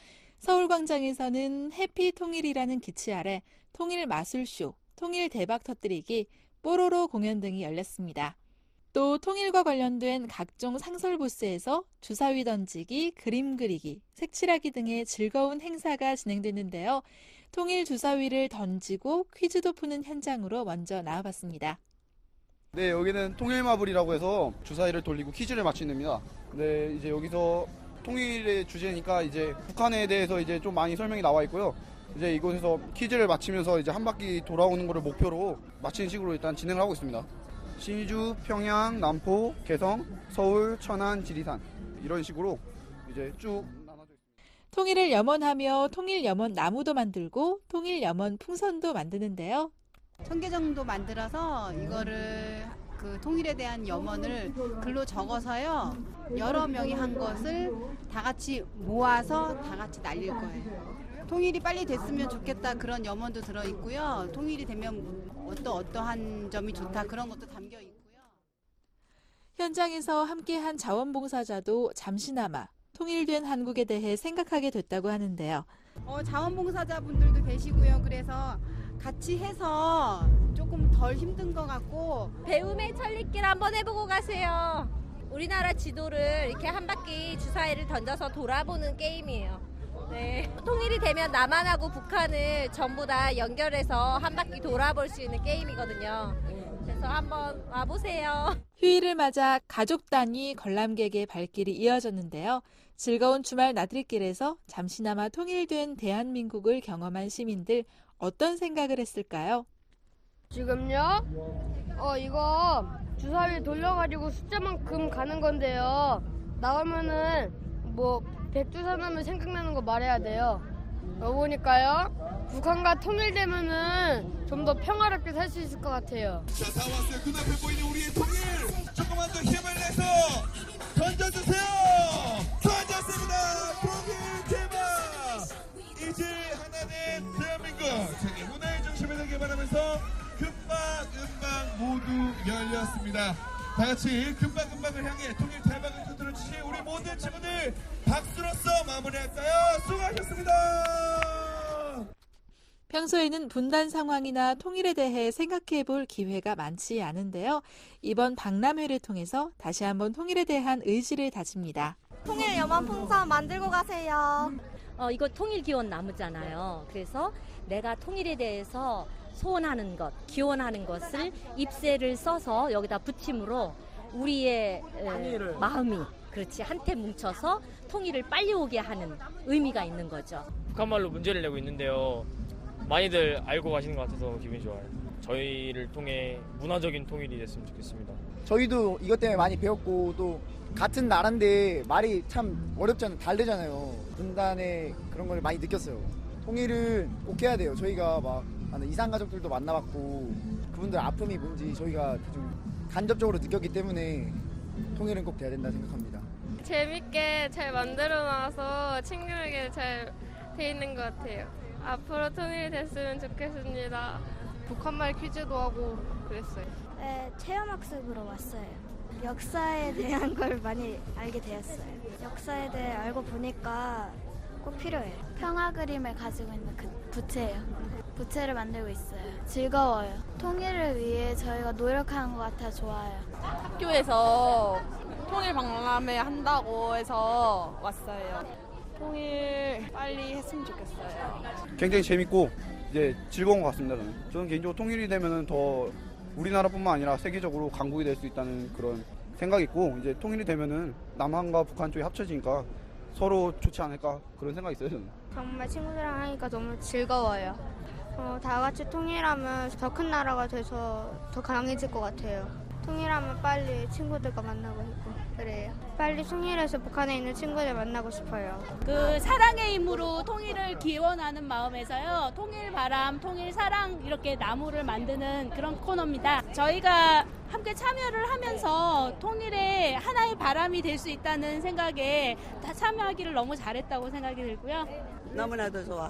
서울광장에서는 해피 통일이라는 기치 아래 통일 마술쇼, 통일 대박 터뜨리기, 뽀로로 공연 등이 열렸습니다. 또 통일과 관련된 각종 상설 부스에서 주사위 던지기, 그림 그리기, 색칠하기 등의 즐거운 행사가 진행됐는데요. 통일 주사위를 던지고 퀴즈도 푸는 현장으로 먼저 나와봤습니다. 네, 여기는 통일마블이라고 해서 주사위를 돌리고 퀴즈를 맞히는 데입니다. 네, 이제 여기서 통일의 주제니까 이제 북한에 대해서 이제 좀 많이 설명이 나와 있고요. 이제 이곳에서 퀴즈를 맞히면서 이제 한 바퀴 돌아오는 거를 목표로 맞히는 식으로 일단 진행을 하고 있습니다. 신의주, 평양, 남포, 개성, 서울, 천안, 지리산 이런 식으로 이제 쭉 나눠져 있습니다. 통일을 염원하며 통일 염원 나무도 만들고 통일 염원 풍선도 만드는데요. 1000개 정도 만들어서 이거를 그 통일에 대한 염원을 글로 적어서요. 여러 명이 한 것을 다 같이 모아서 다 같이 날릴 거예요. 통일이 빨리 됐으면 좋겠다 그런 염원도 들어있고요. 통일이 되면 어떠한 점이 좋다 그런 것도 담겨 있고요. 현장에서 함께한 자원봉사자도 잠시나마 통일된 한국에 대해 생각하게 됐다고 하는데요. 자원봉사자분들도 계시고요. 그래서 같이 해서 조금 덜 힘든 것 같고 배움의 천리길 한번 해보고 가세요. 우리나라 지도를 이렇게 한 바퀴 주사위를 던져서 돌아보는 게임이에요. 네. 통일이 되면 남한하고 북한을 전부 다 연결해서 한 바퀴 돌아볼 수 있는 게임이거든요. 그래서 한번 와보세요. 휴일을 맞아 가족 단위 관람객의 발길이 이어졌는데요. 즐거운 주말 나들이길에서 잠시나마 통일된 대한민국을 경험한 시민들 어떤 생각을 했을까요? 지금요? 이거 주사위 돌려가지고 숫자만큼 가는 건데요. 나오면은 뭐 백두산 하면 생각나는 거 말해야 돼요. 여보니까요. 북한과 통일되면은 좀 더 평화롭게 살 수 있을 것 같아요. 자, 다 왔어요. 눈앞에 보이는 우리의 통일. 조금만 더 힘을 내서 던져주세요. 던졌습니다. 통일 대박. 이제 하나된 대한민국. 세계 문화의 중심에서 개발하면서 금방 모두 열렸습니다. 다 같이 금방을 향해 통일 대박을 터뜨려 주신 우리 모든 친구들 박수로서 마무리할까요? 수고하셨습니다. 평소에는 분단 상황이나 통일에 대해 생각해 볼 기회가 많지 않은데요. 이번 박람회를 통해서 다시 한번 통일에 대한 의지를 다집니다. 통일 염원 풍선 만들고 가세요. 이거 통일 기원 나무잖아요. 그래서 내가 통일에 대해서 소원하는 것, 기원하는 것을 잎새를 써서 여기다 붙임으로 우리의 마음이 그렇지 한테 뭉쳐서 통일을 빨리 오게 하는 의미가 있는 거죠. 북한말로 문제를 내고 있는데요. 많이들 알고 가시는 것 같아서 기분이 좋아요. 저희를 통해 문화적인 통일이 됐으면 좋겠습니다. 저희도 이것 때문에 많이 배웠고 또 같은 나라인데 말이 참 어렵잖아요. 다르잖아요. 분단의 그런 걸 많이 느꼈어요. 통일을 꼭 해야 돼요. 저희가 막 이산가족들도 만나봤고 그분들 아픔이 뭔지 저희가 좀 간접적으로 느꼈기 때문에 통일은 꼭 돼야 된다 생각합니다. 재밌게 잘 만들어놔서 친구에게 잘 돼 있는 것 같아요. 앞으로 통일이 됐으면 좋겠습니다. 북한말 퀴즈도 하고 그랬어요. 네, 체험학습으로 왔어요. 역사에 대한 걸 많이 알게 되었어요. 역사에 대해 알고 보니까 꼭 필요해요. 평화 그림을 가지고 있는 그 부채예요. 부채를 만들고 있어요. 즐거워요. 통일을 위해 저희가 노력하는 것 같아 좋아요. 학교에서 통일 박람회 한다고 해서 왔어요. 통일 빨리 했으면 좋겠어요. 굉장히 재밌고 이제 즐거운 것 같습니다. 저는 개인적으로 통일이 되면은 더 우리나라뿐만 아니라 세계적으로 강국이 될 수 있다는 그런 생각이 있고 이제 통일이 되면은 남한과 북한 쪽이 합쳐지니까 서로 좋지 않을까 그런 생각이 있어요. 저는. 정말 친구들이랑 하니까 너무 즐거워요. 다 같이 통일하면 더 큰 나라가 돼서 더 강해질 것 같아요. 통일하면 빨리 친구들과 만나고 싶고 그래요. 빨리 통일해서 북한에 있는 친구들 만나고 싶어요. 그 사랑의 힘으로 통일을 기원하는 마음에서요. 통일 바람, 통일 사랑 이렇게 나무를 만드는 그런 코너입니다. 저희가 함께 참여를 하면서 통일의 하나의 바람이 될 수 있다는 생각에 다 참여하기를 너무 잘했다고 생각이 들고요. 너무나도 좋아.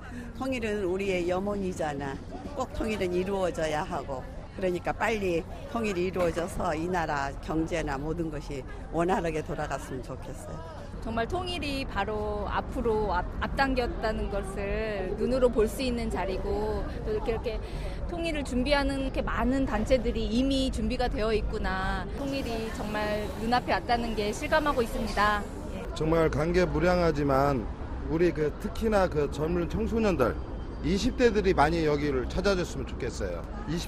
통일은 우리의 염원이잖아. 꼭 통일은 이루어져야 하고. 그러니까 빨리 통일이 이루어져서 이 나라 경제나 모든 것이 원활하게 돌아갔으면 좋겠어요. 정말 통일이 바로 앞으로 앞당겼다는 것을 눈으로 볼 수 있는 자리고 또 이렇게 통일을 준비하는 이렇게 많은 단체들이 이미 준비가 되어 있구나. 통일이 정말 눈앞에 왔다는 게 실감하고 있습니다. 정말 감개무량하지만 우리 특히나 젊은 청소년들 20대들이 많이 여기를 찾아줬으면 좋겠어요.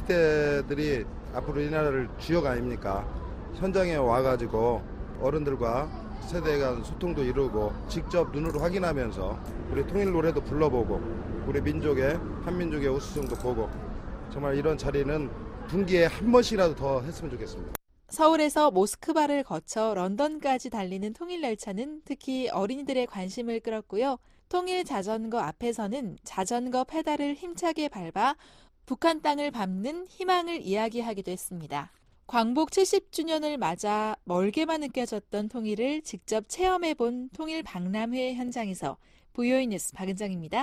20대들이 앞으로 이 나라를 주역 아닙니까? 현장에 와가지고 어른들과 세대 간 소통도 이루고 직접 눈으로 확인하면서 우리 통일 노래도 불러보고 우리 민족의 한민족의 우수성도 보고 정말 이런 자리는 분기에 한 번씩이라도 더 했으면 좋겠습니다. 서울에서 모스크바를 거쳐 런던까지 달리는 통일열차는 특히 어린이들의 관심을 끌었고요. 통일 자전거 앞에서는 자전거 페달을 힘차게 밟아 북한 땅을 밟는 희망을 이야기하기도 했습니다. 광복 70주년을 맞아 멀게만 느껴졌던 통일을 직접 체험해본 통일 박람회 현장에서 VOE 뉴스 박은정입니다.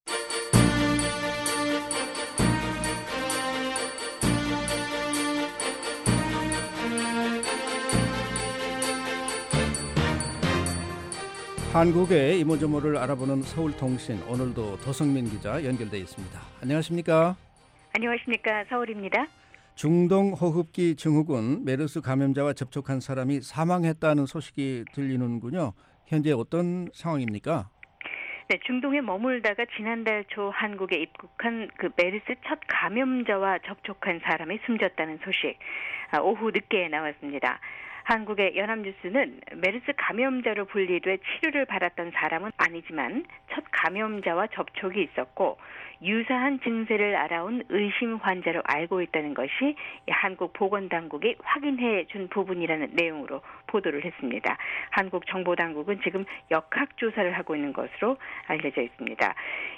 한국의 이모저모를 알아보는 서울통신, 오늘도 도성민 기자 연결돼 있습니다. 안녕하십니까? 안녕하십니까? 서울입니다. 중동호흡기 증후군 메르스 감염자와 접촉한 사람이 사망했다는 소식이 들리는군요. 현재 어떤 상황입니까? 네, 중동에 머물다가 지난달 초 한국에 입국한 그 메르스 첫 감염자와 접촉한 사람이 숨졌다는 소식 오후 늦게 나왔습니다. 한국의 연합뉴스는 메르스 감염자로 분리돼 치료를 받았던 사람은 아니지만 첫 감염자와 접촉이 있었고 유사한 증세를 알아온 의심 환자로 알고 있다는 것이 한국 보건당국이 확인해 준 부분이라는 내용으로 보도를 했습니다. 한국 정보당국은 지금 역학조사를 하고 있는 것으로 알려져 있습니다.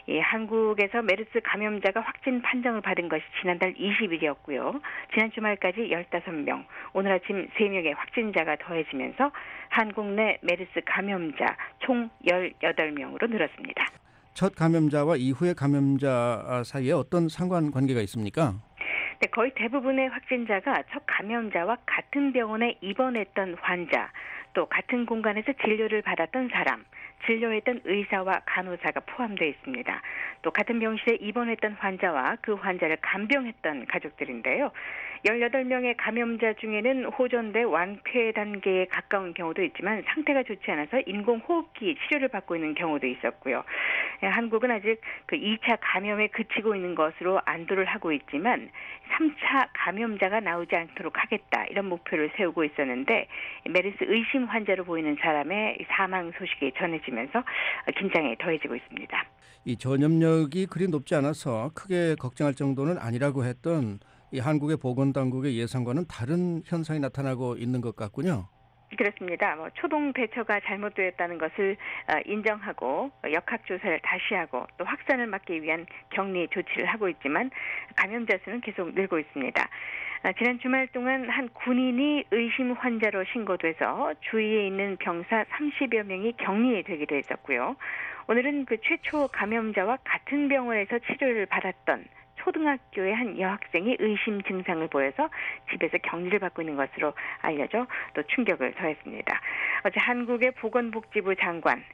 한국에서 메르스 감염자가 확진 판정을 받은 것이 지난달 20일이었고요. 지난 주말까지 15명, 오늘 아침 3명의 확진자가 더해지면서 한국 내 메르스 감염자 총 18명으로 늘었습니다. 첫 감염자와 이후의 감염자 사이에 어떤 상관관계가 있습니까? 네, 거의 대부분의 확진자가 첫 감염자와 같은 병원에 입원했던 환자, 또 같은 공간에서 진료를 받았던 사람, 진료했던 의사와 간호사가 포함되어 있습니다. 또 같은 병실에 입원했던 환자와 그 환자를 간병했던 가족들인데요. 18명의 감염자 중에는 호전돼 완쾌 단계에 가까운 경우도 있지만 상태가 좋지 않아서 인공호흡기 치료를 받고 있는 경우도 있었고요. 한국은 아직 그 2차 감염에 그치고 있는 것으로 안도를 하고 있지만 3차 감염자가 나오지 않도록 하겠다 이런 목표를 세우고 있었는데 메르스 의심 환자로 보이는 사람의 사망 소식이 전해지면서 긴장이 더해지고 있습니다. 이 전염력이 그리 높지 않아서 크게 걱정할 정도는 아니라고 했던 이 한국의 보건당국의 예상과는 다른 현상이 나타나고 있는 것 같군요. 그렇습니다. 초동 대처가 잘못되었다는 것을 인정하고 역학조사를 다시 하고 또 확산을 막기 위한 격리 조치를 하고 있지만 감염자 수는 계속 늘고 있습니다. 지난 주말 동안 한 군인이 의심 환자로 신고돼서 주위에 있는 병사 30여 명이 격리되기도 했었고요. 오늘은 그 최초 감염자와 같은 병원에서 치료를 받았던 초등학교의 한 여학생이 의심 증상을 보여서 집에서 격리를 받고 있는 것으로 알려져 또 충격을 더했습니다. 어제 한국의 보건복지부 장관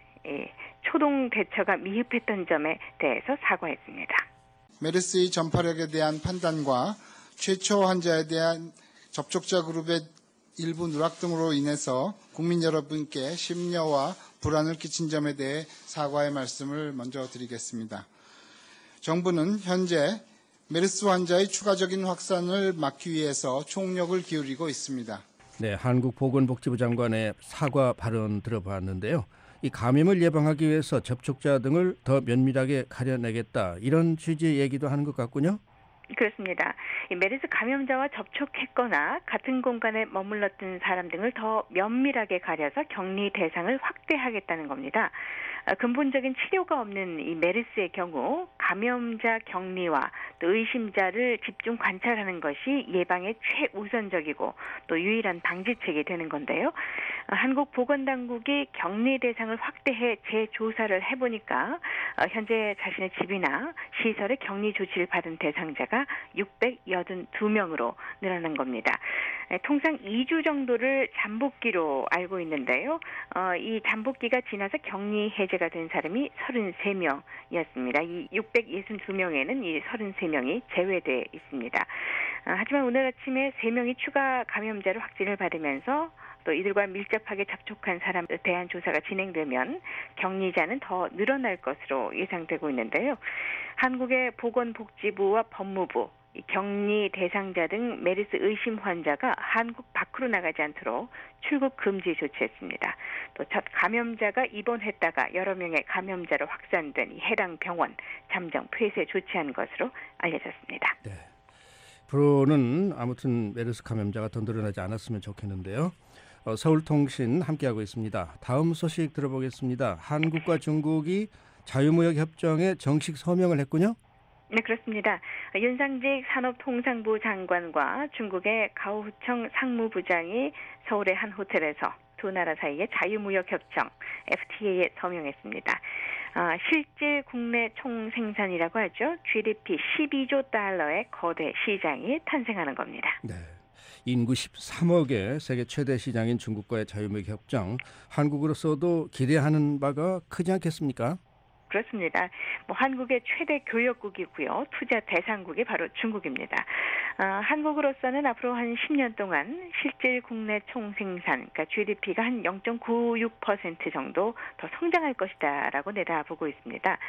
초동 대처가 미흡했던 점에 대해서 사과했습니다. 메르스의 전파력에 대한 판단과 최초 환자에 대한 접촉자 그룹의 일부 누락 등으로 인해서 국민 여러분께 심려와 불안을 끼친 점에 대해 사과의 말씀을 먼저 드리겠습니다. 정부는 현재 메르스 환자의 추가적인 확산을 막기 위해서 총력을 기울이고 있습니다. 네, 한국 보건복지부 장관의 사과 발언 들어봤는데요. 이 감염을 예방하기 위해서 접촉자 등을 더 면밀하게 가려내겠다 이런 취지의 얘기도 하는 것 같군요. 그렇습니다. 이 메르스 감염자와 접촉했거나 같은 공간에 머물렀던 사람 등을 더 면밀하게 가려서 격리 대상을 확대하겠다는 겁니다. 근본적인 치료가 없는 이 메르스의 경우 감염자 격리와 또 의심자를 집중 관찰하는 것이 예방의 최우선적이고 또 유일한 방지책이 되는 건데요. 한국 보건당국이 격리 대상을 확대해 재조사를 해보니까 현재 자신의 집이나 시설에 격리 조치를 받은 대상자가 682명으로 늘어난 겁니다. 통상 2주 정도를 잠복기로 알고 있는데요. 이 잠복기가 지나서 격리 해제가 된 사람이 33명이었습니다. 이 662명에는 이 33명이 제외돼 있습니다. 하지만 오늘 아침에 3명이 추가 감염자로 확진을 받으면서 또 이들과 밀접하게 접촉한 사람에 대한 조사가 진행되면 격리자는 더 늘어날 것으로 예상되고 있는데요. 한국의 보건복지부와 법무부, 격리 대상자 등 메르스 의심 환자가 한국 밖으로 나가지 않도록 출국 금지 조치했습니다. 또 첫 감염자가 입원했다가 여러 명의 감염자로 확산된 이 해당 병원 잠정 폐쇄 조치한 것으로 알려졌습니다. 네. 앞으로는 아무튼 메르스 감염자가 더 늘어나지 않았으면 좋겠는데요. 서울통신 함께하고 있습니다. 다음 소식 들어보겠습니다. 한국과 중국이 자유무역 협정에 정식 서명을 했군요. 네, 그렇습니다. 윤상직 산업통상부 장관과 중국의 가오후청 상무부장이 서울의 한 호텔에서 두 나라 사이의 자유무역협정 FTA에 서명했습니다. 실질 국내 총생산이라고 하죠. GDP 12조 달러의 거대 시장이 탄생하는 겁니다. 네. 인구 13억의 세계 최대 시장인 중국과의 자유무역 협정, 한국으로서도 기대하는 바가 크지 않겠습니까? 그렇습니다. 한국의 최대 교역국이고요. 투자 대상국이 바로 중국입니다. 한국으로서는 앞으로 한 10년 동안 실질 국내 총생산, 그러니까 GDP가 한 0.96% 정도 더 성장할 것이다라고 내다보고 있습니다.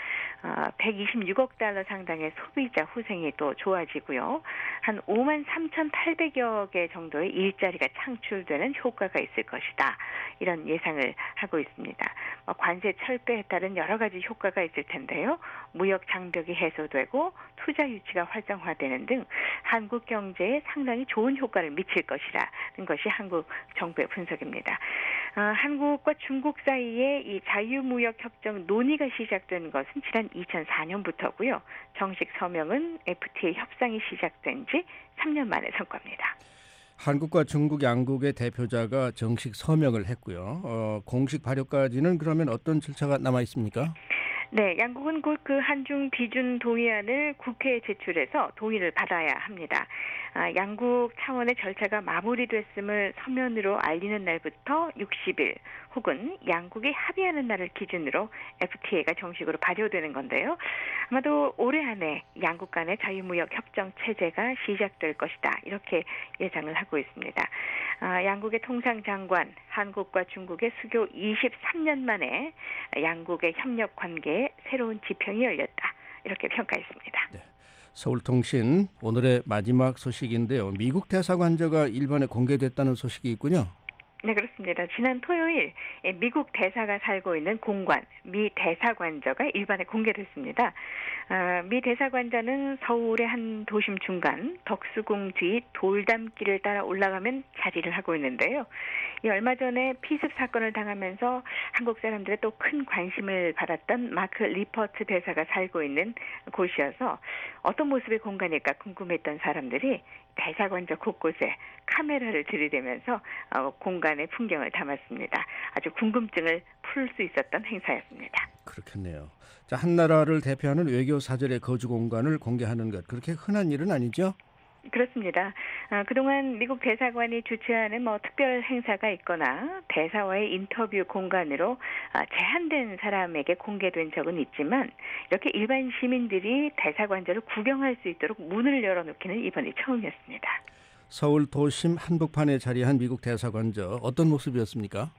126억 달러 상당의 소비자 후생이 또 좋아지고요. 한 5만 3,800여 개 정도의 일자리가 창출되는 효과가 있을 것이다. 이런 예상을 하고 있습니다. 관세 철폐에 따른 여러 가지 효과가 있을 텐데요. 무역 장벽이 해소되고 투자 유치가 활성화되는 등 한국 경제에 상당히 좋은 효과를 미칠 것이라는 것이 한국 정부의 분석입니다. 한국과 중국 사이에 이 자유무역 협정 논의가 시작된 것은 지난 2004년부터고요. 정식 서명은 FTA 협상이 시작된 지 3년 만의 성과입니다. 한국과 중국 양국의 대표자가 정식 서명을 했고요. 공식 발효까지는 그러면 어떤 절차가 남아 있습니까? 네, 양국은 곧 그 한중 비준 동의안을 국회에 제출해서 동의를 받아야 합니다. 양국 차원의 절차가 마무리됐음을 서면으로 알리는 날부터 60일 혹은 양국이 합의하는 날을 기준으로 FTA가 정식으로 발효되는 건데요. 아마도 올해 안에 양국 간의 자유무역 협정 체제가 시작될 것이다. 이렇게 예상을 하고 있습니다. 양국의 통상장관, 한국과 중국의 수교 23년 만에 양국의 협력 관계에 새로운 지평이 열렸다. 이렇게 평가했습니다. 네. 서울통신 오늘의 마지막 소식인데요. 미국 대사관저가 일본에 공개됐다는 소식이 있군요. 네, 그렇습니다. 지난 토요일 미국 대사가 살고 있는 공관, 미 대사관저가 일반에 공개됐습니다. 미 대사관저는 서울의 한 도심 중간 덕수궁 뒤 돌담길을 따라 올라가면 자리를 하고 있는데요. 얼마 전에 피습 사건을 당하면서 한국 사람들의 또 큰 관심을 받았던 마크 리퍼트 대사가 살고 있는 곳이어서 어떤 모습의 공간일까 궁금했던 사람들이 대사관저 곳곳에 카메라를 들이대면서 공간의 풍경을 담았습니다. 아주 궁금증을 풀 수 있었던 행사였습니다. 그렇겠네요. 자, 한 나라를 대표하는 외교 사절의 거주 공간을 공개하는 것, 그렇게 흔한 일은 아니죠? 그렇습니다. 그동안 미국 대사관이 주최하는 특별 행사가 있거나 대사와의 인터뷰 공간으로 제한된 사람에게 공개된 적은 있지만 이렇게 일반 시민들이 대사관저를 구경할 수 있도록 문을 열어놓기는 이번이 처음이었습니다. 서울 도심 한복판에 자리한 미국 대사관저 어떤 모습이었습니까?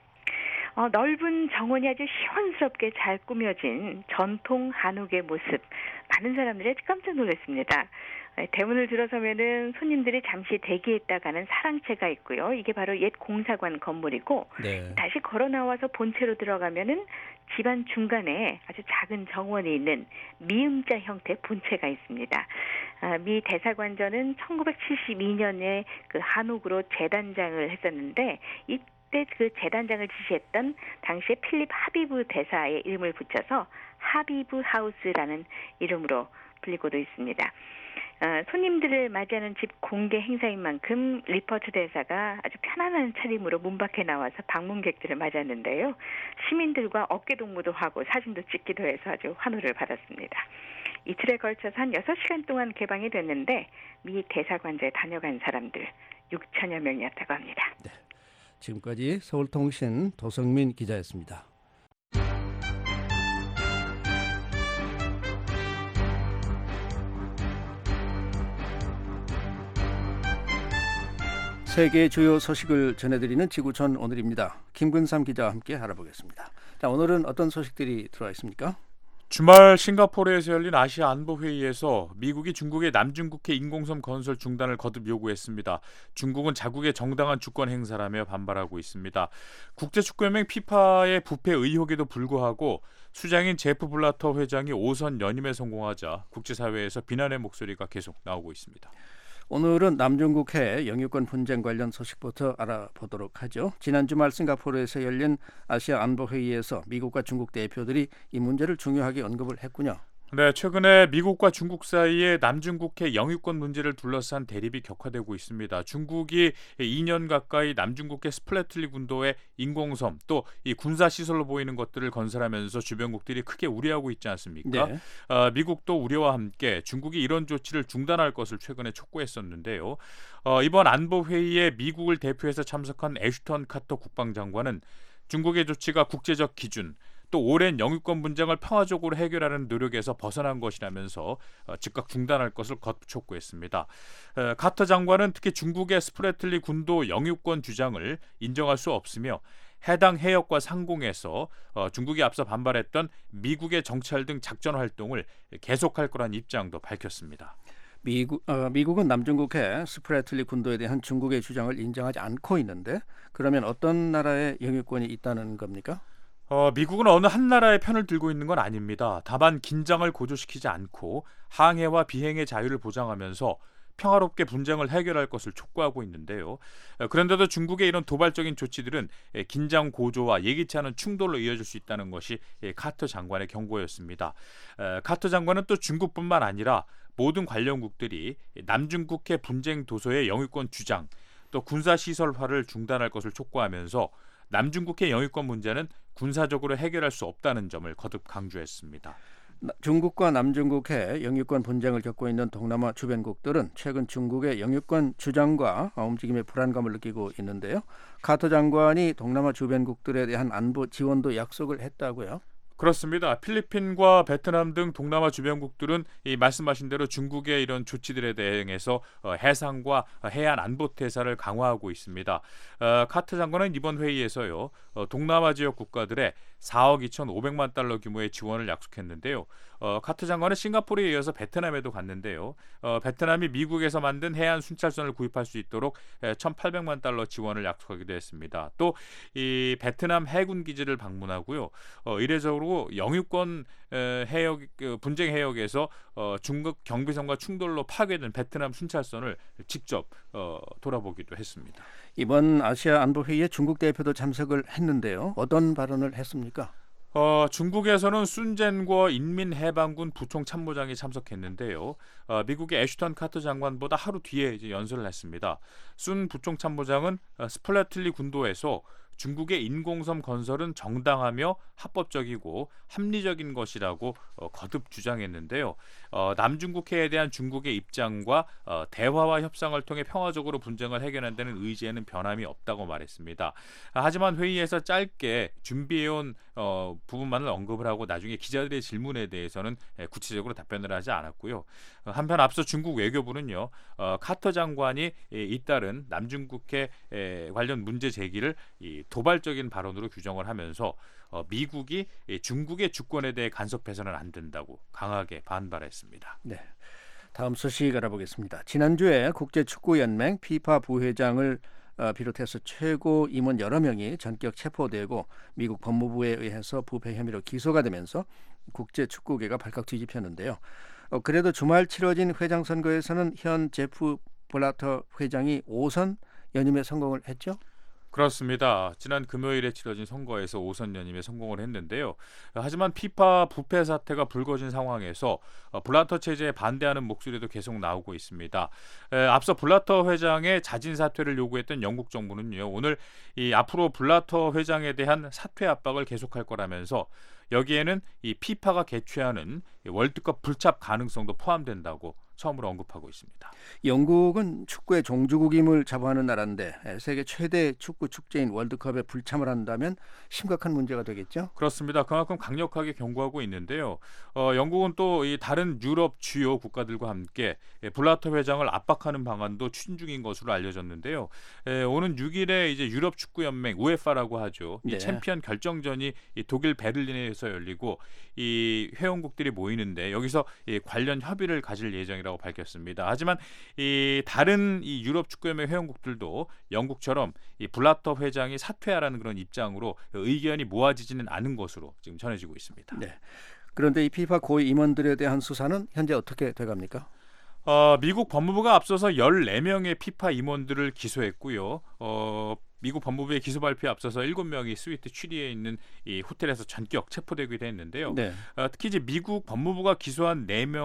넓은 정원이 아주 시원스럽게 잘 꾸며진 전통 한옥의 모습, 많은 사람들이 깜짝 놀랐습니다. 대문을 들어서면은 손님들이 잠시 대기했다가는 사랑채가 있고요. 이게 바로 옛 공사관 건물이고 네. 다시 걸어 나와서 본체로 들어가면은 집안 중간에 아주 작은 정원이 있는 미음자 형태 본체가 있습니다. 미 대사관저는 1972년에 그 한옥으로 재단장을 했었는데 이때 그 재단장을 지시했던 당시에 필립 하비브 대사의 이름을 붙여서 하비브 하우스라는 이름으로 불리고도 있습니다. 손님들을 맞이하는 집 공개 행사인 만큼 리퍼트 대사가 아주 편안한 차림으로 문 밖에 나와서 방문객들을 맞았는데요. 시민들과 어깨동무도 하고 사진도 찍기도 해서 아주 환호를 받았습니다. 이틀에 걸쳐서 한 6시간 동안 개방이 됐는데 미 대사관저에 다녀간 사람들 6천여 명이었다고 합니다. 네. 지금까지 서울통신 도성민 기자였습니다. 세계 주요 소식을 전해드리는 지구촌 오늘입니다. 김근삼 기자와 함께 알아보겠습니다. 자, 오늘은 어떤 소식들이 들어와 있습니까? 주말 싱가포르에서 열린 아시아 안보회의에서 미국이 중국의 남중국해 인공섬 건설 중단을 거듭 요구했습니다. 중국은 자국의 정당한 주권 행사라며 반발하고 있습니다. 국제축구연맹 피파의 부패 의혹에도 불구하고 수장인 제프 블라터 회장이 5선 연임에 성공하자 국제사회에서 비난의 목소리가 계속 나오고 있습니다. 오늘은 남중국해 영유권 분쟁 관련 소식부터 알아보도록 하죠. 지난 주말 싱가포르에서 열린 아시아 안보회의에서 미국과 중국 대표들이 이 문제를 중요하게 언급을 했군요. 네, 최근에 미국과 중국 사이에 남중국해 영유권 문제를 둘러싼 대립이 격화되고 있습니다. 중국이 2년 가까이 남중국해 스플래틀리 군도의 인공섬 또 이 군사 시설로 보이는 것들을 건설하면서 주변국들이 크게 우려하고 있지 않습니까? 네. 미국도 우려와 함께 중국이 이런 조치를 중단할 것을 최근에 촉구했었는데요. 이번 안보 회의에 미국을 대표해서 참석한 애슈턴 카터 국방장관은 중국의 조치가 국제적 기준 또 오랜 영유권 분쟁을 평화적으로 해결하는 노력에서 벗어난 것이라면서 즉각 중단할 것을 거듭 촉구했습니다. 카터 장관은 특히 중국의 스프래틀리 군도 영유권 주장을 인정할 수 없으며 해당 해역과 상공에서 중국이 앞서 반발했던 미국의 정찰 등 작전 활동을 계속할 거란 입장도 밝혔습니다. 미국은 남중국해 스프래틀리 군도에 대한 중국의 주장을 인정하지 않고 있는데 그러면 어떤 나라의 영유권이 있다는 겁니까? 미국은 어느 한 나라의 편을 들고 있는 건 아닙니다. 다만 긴장을 고조시키지 않고 항해와 비행의 자유를 보장하면서 평화롭게 분쟁을 해결할 것을 촉구하고 있는데요. 그런데도 중국의 이런 도발적인 조치들은 긴장 고조와 예기치 않은 충돌로 이어질 수 있다는 것이 카터 장관의 경고였습니다. 카터 장관은 또 중국뿐만 아니라 모든 관련국들이 남중국해 분쟁 도서의 영유권 주장, 또 군사시설화를 중단할 것을 촉구하면서 남중국해 영유권 문제는 군사적으로 해결할 수 없다는 점을 거듭 강조했습니다. 중국과 남중국해 영유권 분쟁을 겪고 있는 동남아 주변국들은 최근 중국의 영유권 주장과 움직임에 불안감을 느끼고 있는데요. 카터 장관이 동남아 주변국들에 대한 안보 지원도 약속을 했다고요? 그렇습니다. 필리핀과 베트남 등 동남아 주변국들은 이 말씀하신 대로 중국의 이런 조치들에 대응해서 해상과 해안 안보 태세를 강화하고 있습니다. 카터 장관은 이번 회의에서요, 동남아 지역 국가들의 4억 2,500만 달러 규모의 지원을 약속했는데요. 카터 장관은 싱가포르에 이어서 베트남에도 갔는데요. 베트남이 미국에서 만든 해안 순찰선을 구입할 수 있도록 1,800만 달러 지원을 약속하기도 했습니다. 또 이 베트남 해군 기지를 방문하고요. 이례적으로 영유권 해역 분쟁 해역에서 중국 경비선과 충돌로 파괴된 베트남 순찰선을 직접 돌아보기도 했습니다. 이번 아시아 안보 회의에 중국 대표도 참석을 했는데요. 어떤 발언을 했습니까? 중국에서는 순젠궈 인민해방군 부총참모장이 참석했는데요. 미국의 애슈턴 카터 장관보다 하루 뒤에 이제 연설을 했습니다. 순 부총참모장은 스플래틀리 군도에서 중국의 인공섬 건설은 정당하며 합법적이고 합리적인 것이라고 거듭 주장했는데요. 남중국해에 대한 중국의 입장과 대화와 협상을 통해 평화적으로 분쟁을 해결한다는 의지에는 변함이 없다고 말했습니다. 하지만 회의에서 짧게 준비해온 부분만을 언급을 하고 나중에 기자들의 질문에 대해서는 구체적으로 답변을 하지 않았고요. 한편 앞서 중국 외교부는요, 카터 장관이 잇따른 남중국해 관련 문제 제기를 도발적인 발언으로 규정을 하면서 미국이 중국의 주권에 대해 간섭해서는 안 된다고 강하게 반발했습니다. 네, 다음 소식 알아보겠습니다. 지난주에 국제축구연맹 피파 부회장을 비롯해서 최고 임원 여러 명이 전격 체포되고 미국 법무부에 의해서 부패 혐의로 기소가 되면서 국제축구계가 발칵 뒤집혔는데요. 그래도 주말 치러진 회장 선거에서는 현 제프 블라터 회장이 5선 연임에 성공을 했죠? 그렇습니다. 지난 금요일에 치러진 선거에서 5선 연임에 성공을 했는데요. 하지만 피파 부패 사태가 불거진 상황에서 블라터 체제에 반대하는 목소리도 계속 나오고 있습니다. 앞서 블라터 회장의 자진 사퇴를 요구했던 영국 정부는요, 오늘 이 앞으로 블라터 회장에 대한 사퇴 압박을 계속할 거라면서 여기에는 이 피파가 개최하는 월드컵 불참 가능성도 포함된다고 처음으로 언급하고 있습니다. 영국은 축구의 종주국임을 자부하는 나라인데 세계 최대 축구 축제인 월드컵에 불참을 한다면 심각한 문제가 되겠죠? 그렇습니다. 그만큼 강력하게 경고하고 있는데요. 영국은 또 이 다른 유럽 주요 국가들과 함께 블라터 회장을 압박하는 방안도 추진 중인 것으로 알려졌는데요. 오는 6일에 이제 유럽 축구 연맹 UEFA라고 하죠. 이 챔피언 결정전이 이 독일 베를린에서 열리고 이 회원국들이 모이는데 여기서 이 관련 협의를 가질 예정이라고 밝혔습니다. 하지만 이 다른 이 유럽 축구연맹 회원국들도 영국처럼 이 블라터 회장이 사퇴하라는 그런 입장으로 의견이 모아지지는 않은 것으로 지금 전해지고 있습니다. 네. 그런데 이 피파 고위 임원들에 대한 수사는 현재 어떻게 돼갑니까? 미국 법무부가 앞서서 14명의 피파 임원들을 기소했고요. 미국 법무부의 기소 발표에 앞서서 7명이 스위트 취리에 있는 이 호텔에서 전격 체포되기도 했는데요. 네. 특히 이제 미국 법무부가 기소한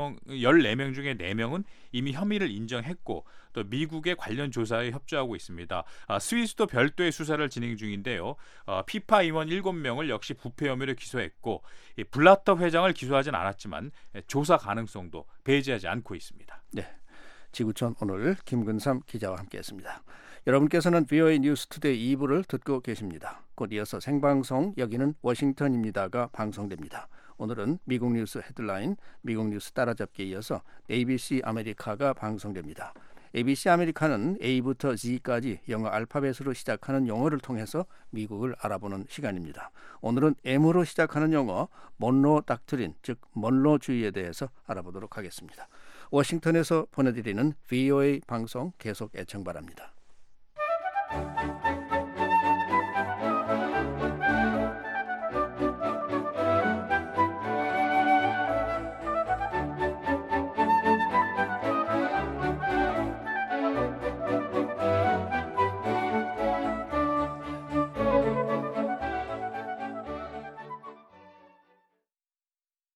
14명 중에 4명은 이미 혐의를 인정했고 또 미국의 관련 조사에 협조하고 있습니다. 스위스도 별도의 수사를 진행 중인데요. 피파 임원 7명을 역시 부패 혐의로 기소했고 이 블라터 회장을 기소하진 않았지만 조사 가능성도 배제하지 않고 있습니다. 네. 지구촌 오늘 김근삼 기자와 함께했습니다. 여러분께서는 VOA 뉴스투데이 2부를 듣고 계십니다. 곧 이어서 생방송 여기는 워싱턴입니다가 방송됩니다. 오늘은 미국 뉴스 헤드라인, 미국 뉴스 따라잡기에 이어서 ABC 아메리카가 방송됩니다. ABC 아메리카는 A부터 Z까지 영어 알파벳으로 시작하는 용어를 통해서 미국을 알아보는 시간입니다. 오늘은 M으로 시작하는 용어 먼로 닥트린, 즉 먼로주의에 대해서 알아보도록 하겠습니다. 워싱턴에서 보내드리는 VOA 방송 계속 애청 바랍니다.